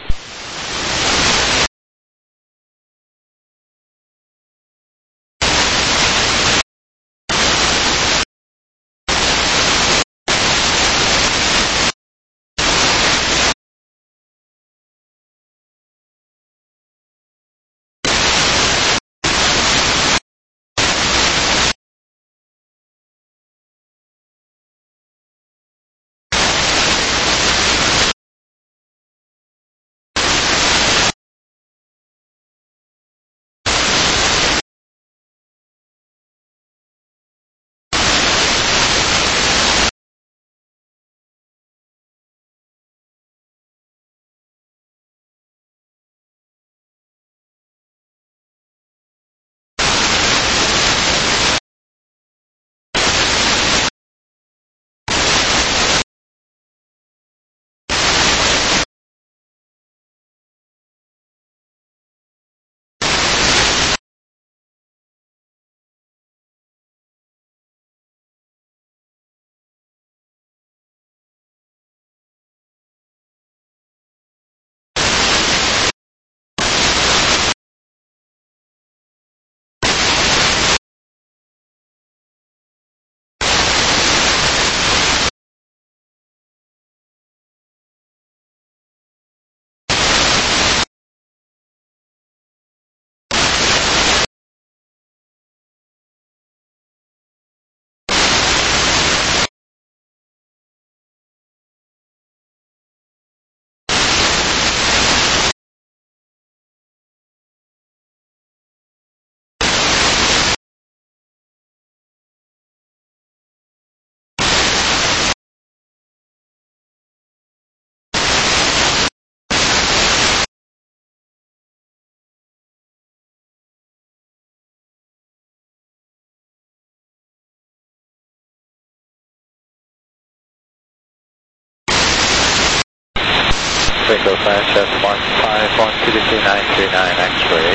Echo Flash, that's 151 PDC 939 X-ray,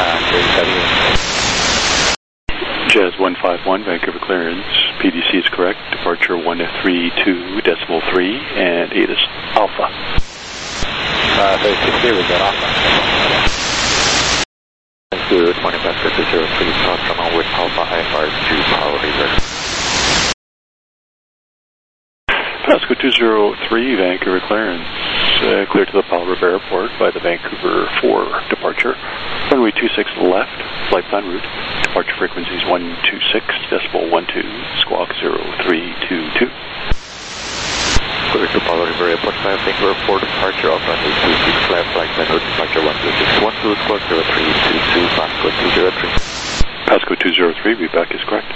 378. Jazz 151, Vancouver clearance. PDC is correct. Departure 132.3 and 8 is Alpha. 360, we got Alpha. Good morning, Pasco 203, Cross with Alpha IFR 2 Power River. Pasco 203, Vancouver clearance. Clear to the Powell River Airport by the Vancouver 4 departure. Runway 26 left, flight plan route. Departure frequencies 126.12, squawk 0322. Clear to Powell River Airport by Vancouver 4 departure off runway 26 left, flight plan route. Departure 126.12, squawk 0322, Pasco 203. Pasco 203, readback is correct.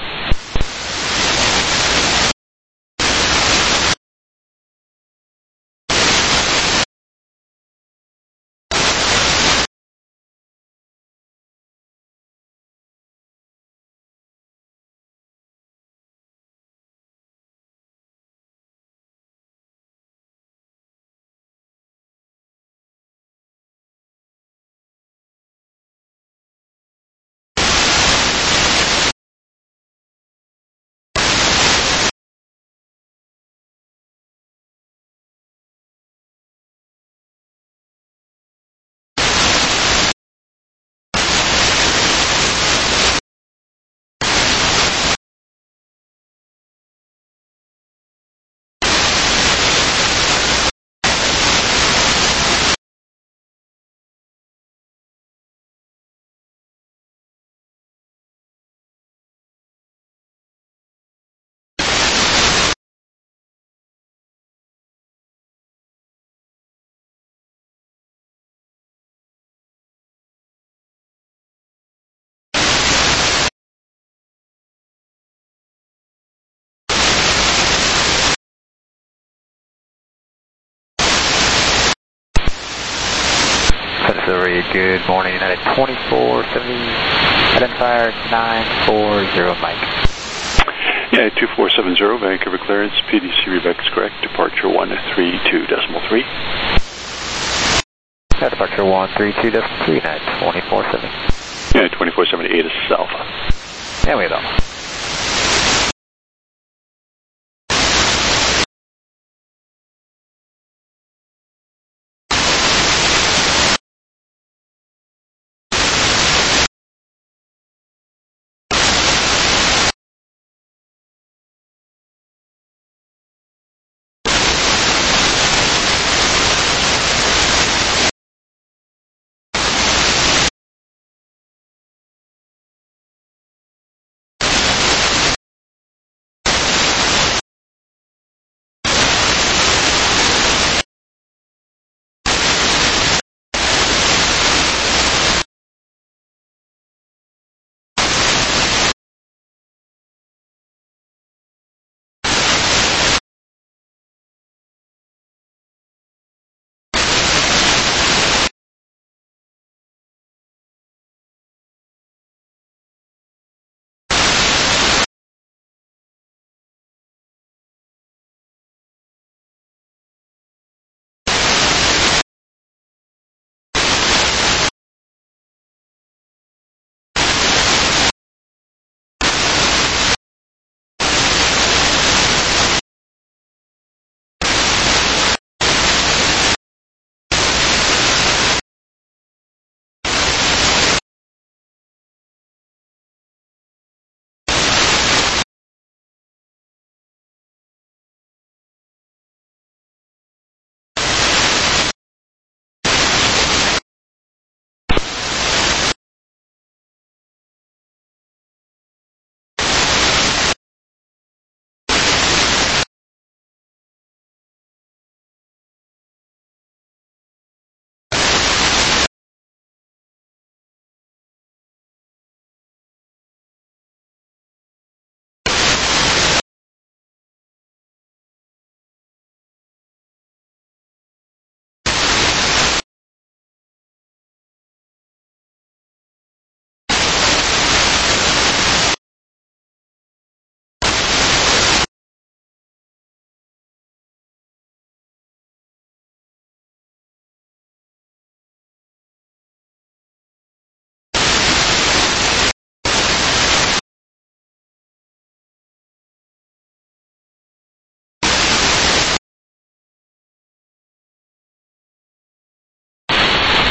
Missouri, good morning, United 2470, identifier 940, Mike. Yeah, 2470, Vancouver clearance, PDC readback is correct, departure 132.3. Yeah, departure 132.3, United 2470. Yeah, 2478 is Alpha. And we have Alpha.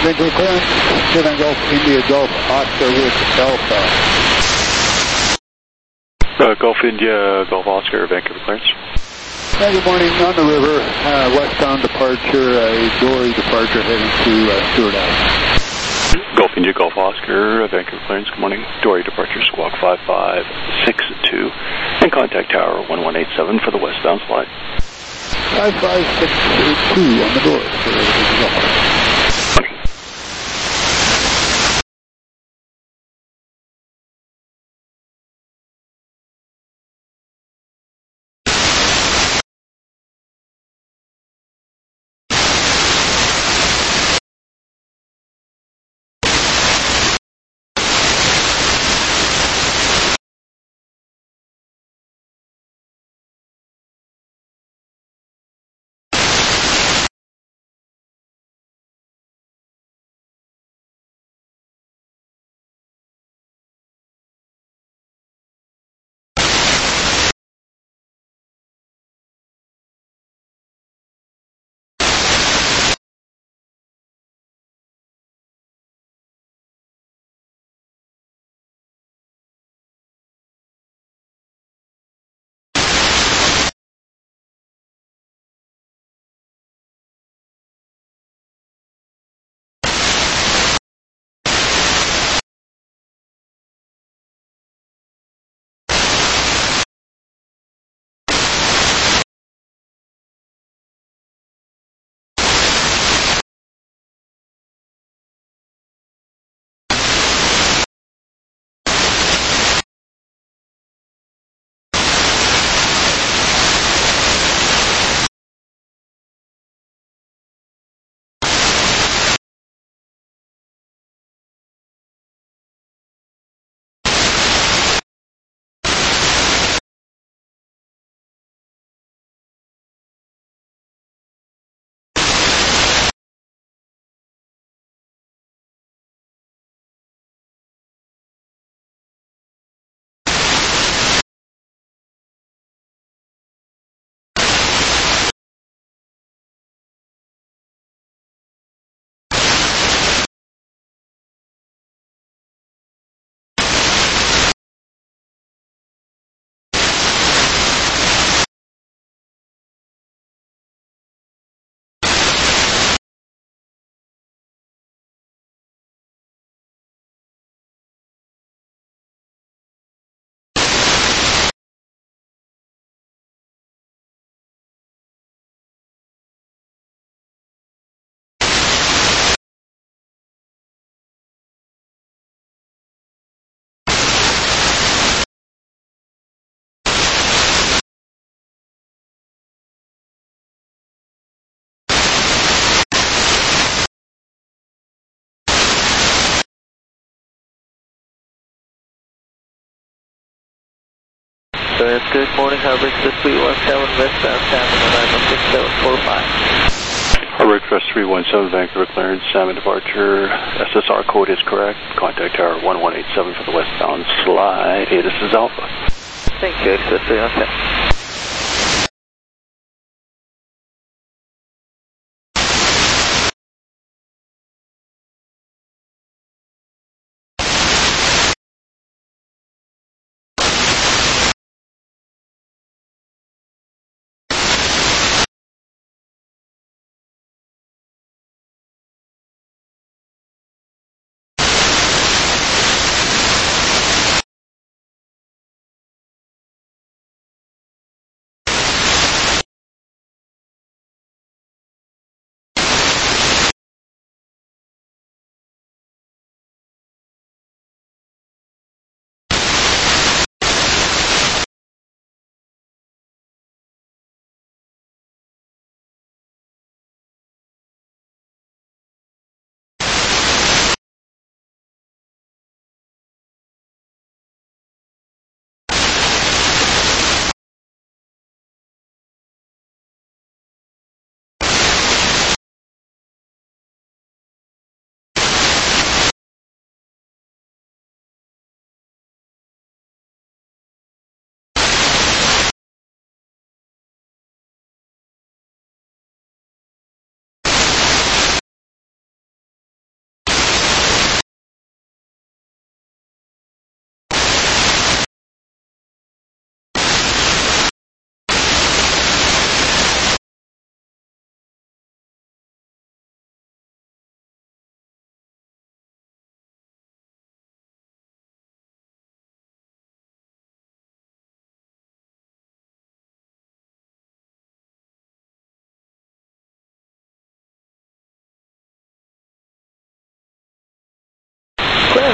Vancouver clearance, 7 Golf India Golf Oscar with Alpha. Golf India Golf Oscar, Vancouver clearance. Good morning. On the river, westbound departure, a dory departure heading to Stewart Island. Golf India Golf Oscar, Vancouver clearance. Good morning. Dory departure squawk 5562 and contact tower 1187 for the westbound flight. 55682 on the door. Good morning, Harbor Express 317 westbound, Salmon 916-745. Harbor Express 317 Vancouver clearance, Salmon departure. SSR code is correct. Contact tower 1187 for the westbound slide. Hey, this is Alpha. Thank you, Express 317.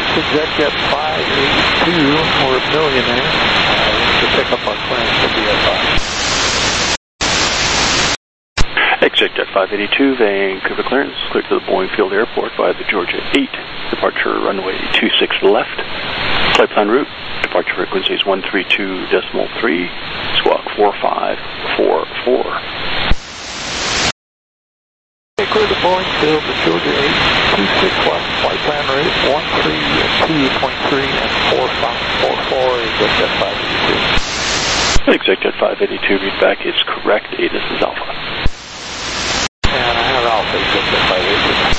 Executive 582, we're a millionaire. To pick up our clearance for BFI. Executive 582, Vancouver clearance, clear to the Boeing Field Airport via the Georgia 8, departure runway 26 left, flight plan route, departure frequency is 132.3, squawk 4544. Clear the Boeing Field, the Georgia 8, 26 left, flight plan route 132.3 and 4544, Executive 582. Executive 582, read back is correct, ATIS is Alpha. And I have Alpha, Executive 582.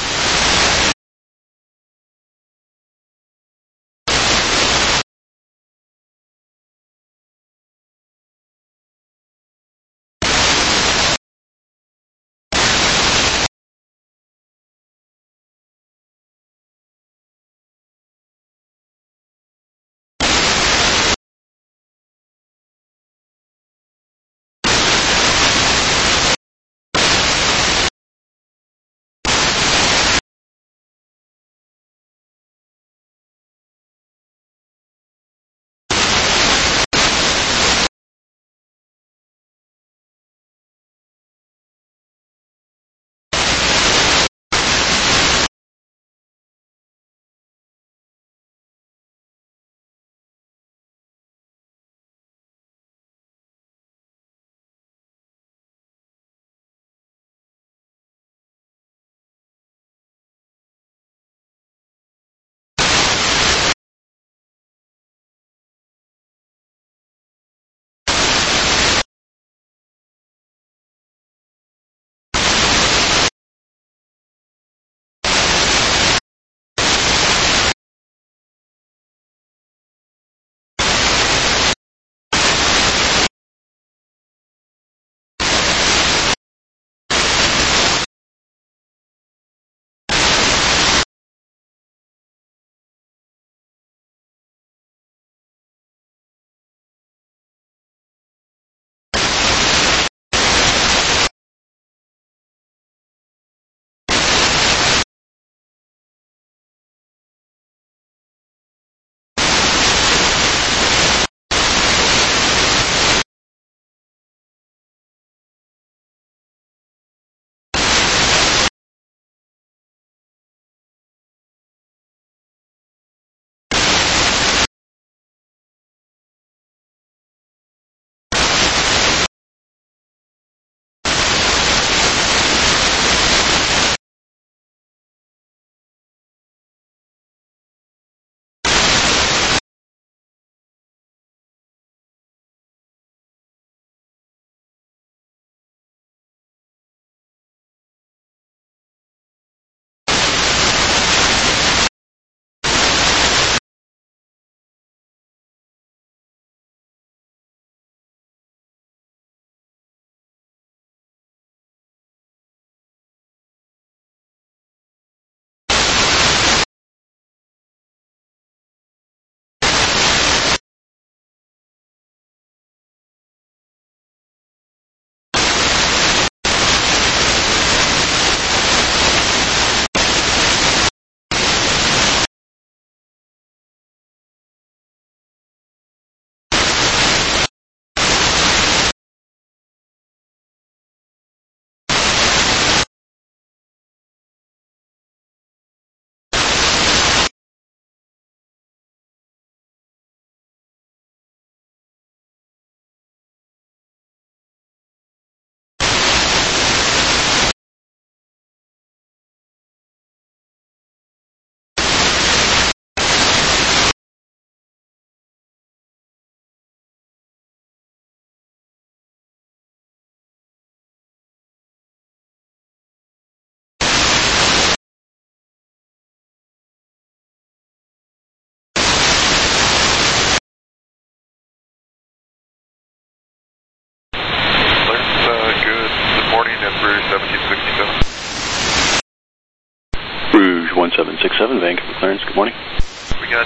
Rouge 1767, Vancouver clearance, good morning. We got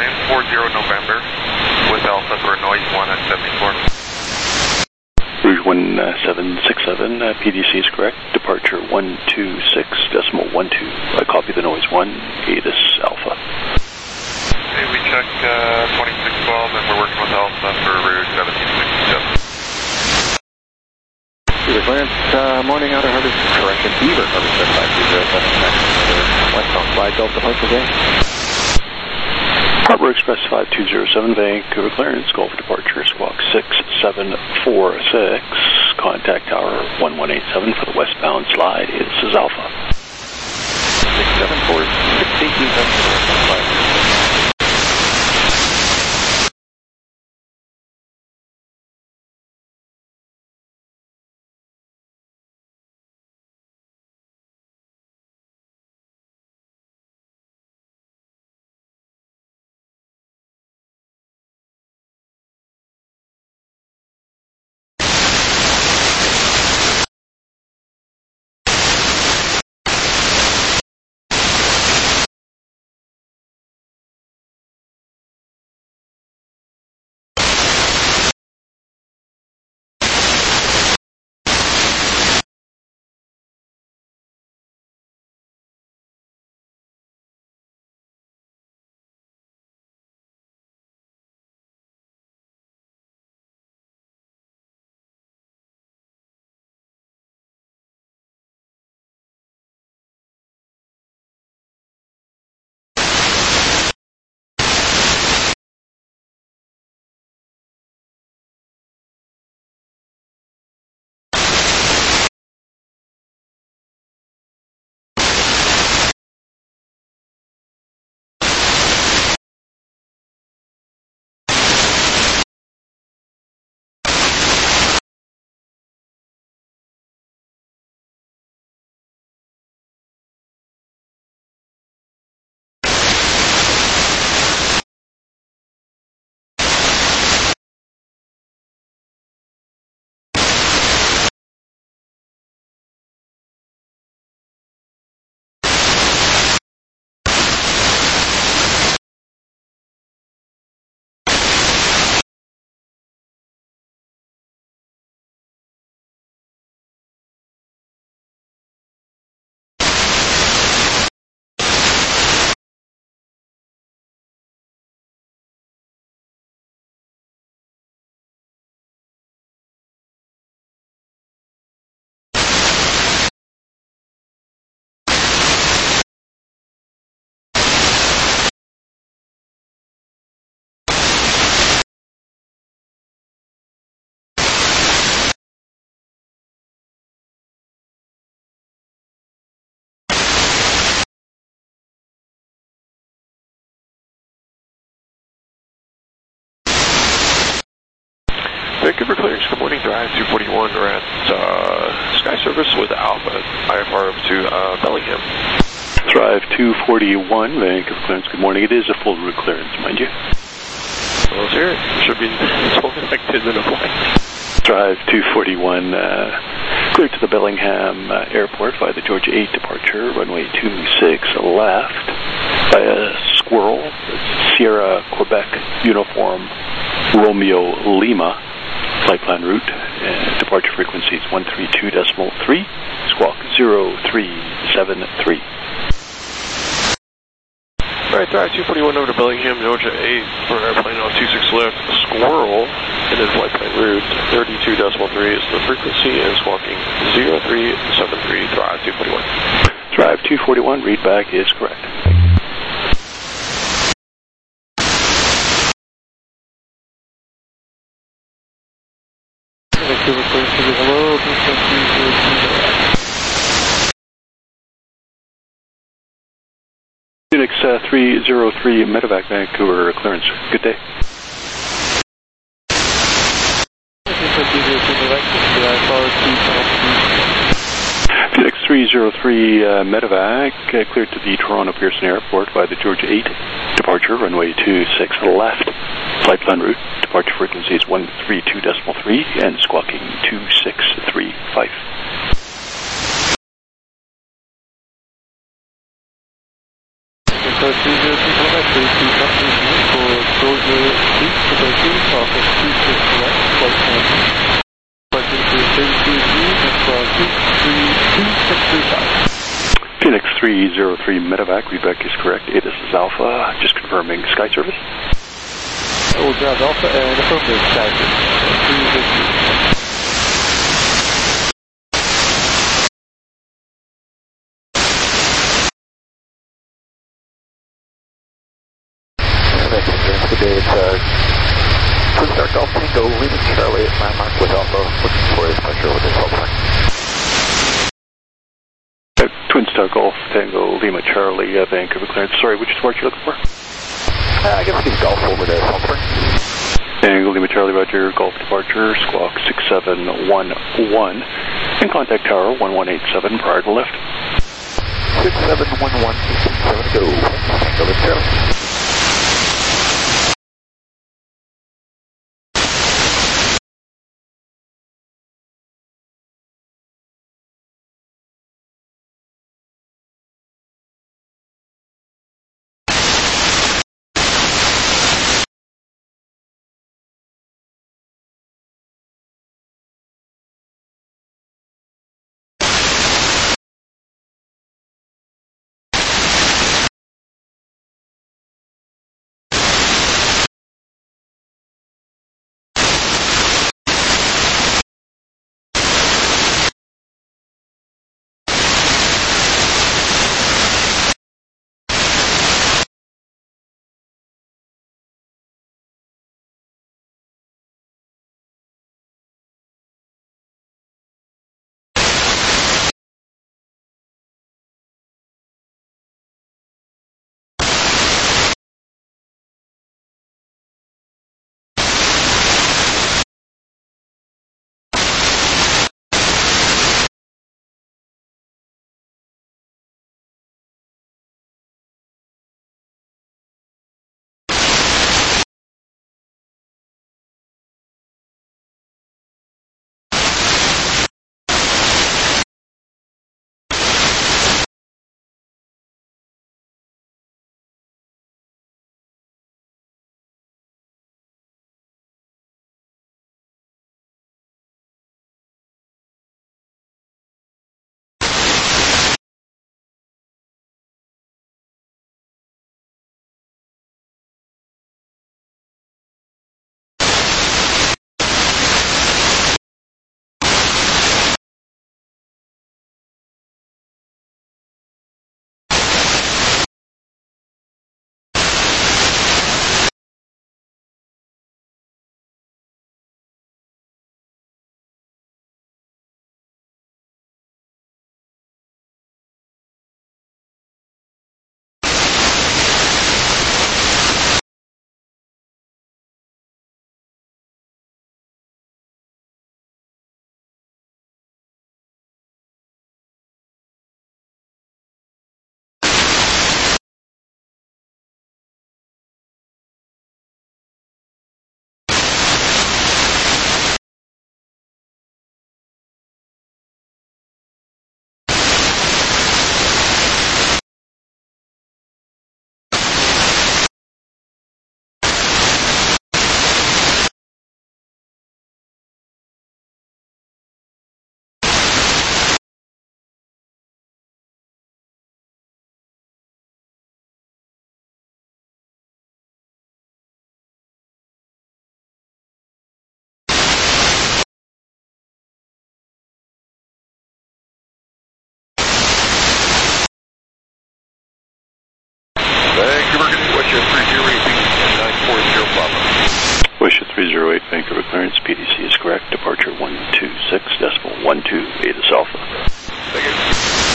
940 November with Alpha for noise 1 at 74. Rouge 1767, PDC is correct, departure 126.12. I copy the noise 1, ATIS Alpha. check 2612, and we're working with Alpha for Route 1767. Beaver clearance, morning, Outer Harbor, correction, Beaver Harbor, 5207, westbound flight, Delta departure day. Harbor Express 5207, Vancouver clearance, Gulf departure, squawk 6746, contact tower 1187 for the westbound slide. This is Alpha. 674, 682, Vancouver clearance, good morning, drive 241, we're at Sky Service with Alpha, IFR up to Bellingham. Drive 241, Vancouver clearance, good morning. It is a full route clearance, mind you. Well, let's hear it. Should be so connected in a flight. Drive 241, clear to the Bellingham Airport via the Georgia 8 departure, runway 26 left, via Squirrel, Sierra, Quebec, Uniform, Romeo, Lima, flight plan route, and departure frequency is 132.3, squawk 0373. Right, drive 241 over to Bellingham, Georgia 8, for airplane on 26 left, Squirrel, and then flight plan route 32.3 is the frequency, and squawking 0373, drive 241. Drive 241, readback is correct. Hello, Phoenix 303 Medevac, Vancouver clearance. Good day. Phoenix 303 Medevac, cleared to the Toronto Pearson Airport by the Georgia 8 departure, runway 26 left, flight plan route, departure frequency is 132.3 and squawking 2635. Phoenix 303 medevac, readback is correct. This is Alpha, just confirming Sky Service. Drive Alpha and affirmative Sky Service. Today it's Twin Star Golf Tango, Lima Charlie at landmark with Alpha, looking for a departure with this Alpha. Twin Star Golf Tango, Lima Charlie, Vancouver clearance. Sorry, which departure you looking for? I guess it's Golf over there, Alpha. Tango, Lima Charlie, Roger, Golf departure, squawk 6711, and contact tower 1187 prior to lift. 6711, 67 go. Tango, Lima Charlie. Vancouver clearance, PDC is correct. Departure 126.12, Ada Alpha. Thank you.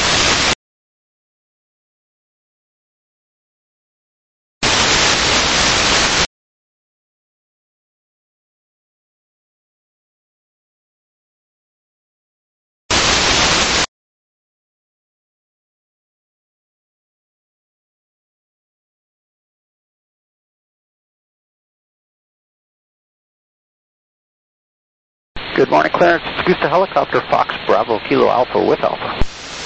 Good morning, Clarence. Gusta Helicopter, Fox Bravo Kilo Alpha with Alpha.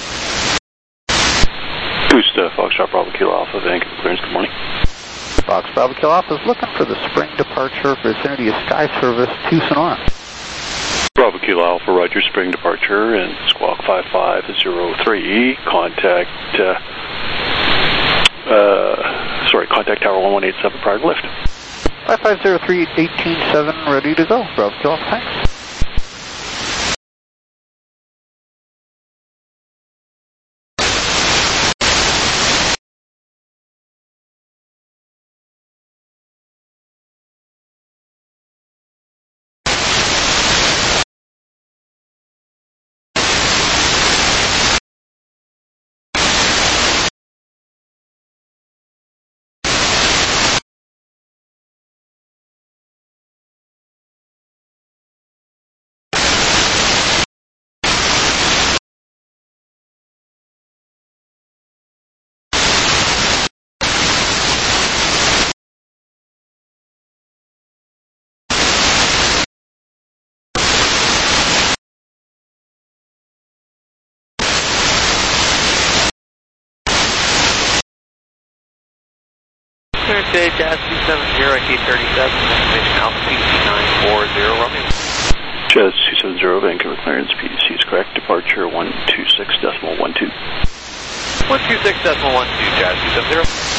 Gusta, Fox Bravo Kilo Alpha, Vancouver clearance, good morning. Fox Bravo Kilo Alpha is looking for the spring departure vicinity of Sky Service to Sonora. Bravo Kilo Alpha, Roger, Spring departure, and Squawk 5503, contact Tower 1187 prior to lift. 5503, 187, ready to go. Bravo Kilo Alpha, thanks. Clearance Jazz 270, K37, information Alpha PDC 940, Romeo. Jazz 270, Vancouver clearance, PDC is correct, departure 126.12. 126.12, Jazz 270.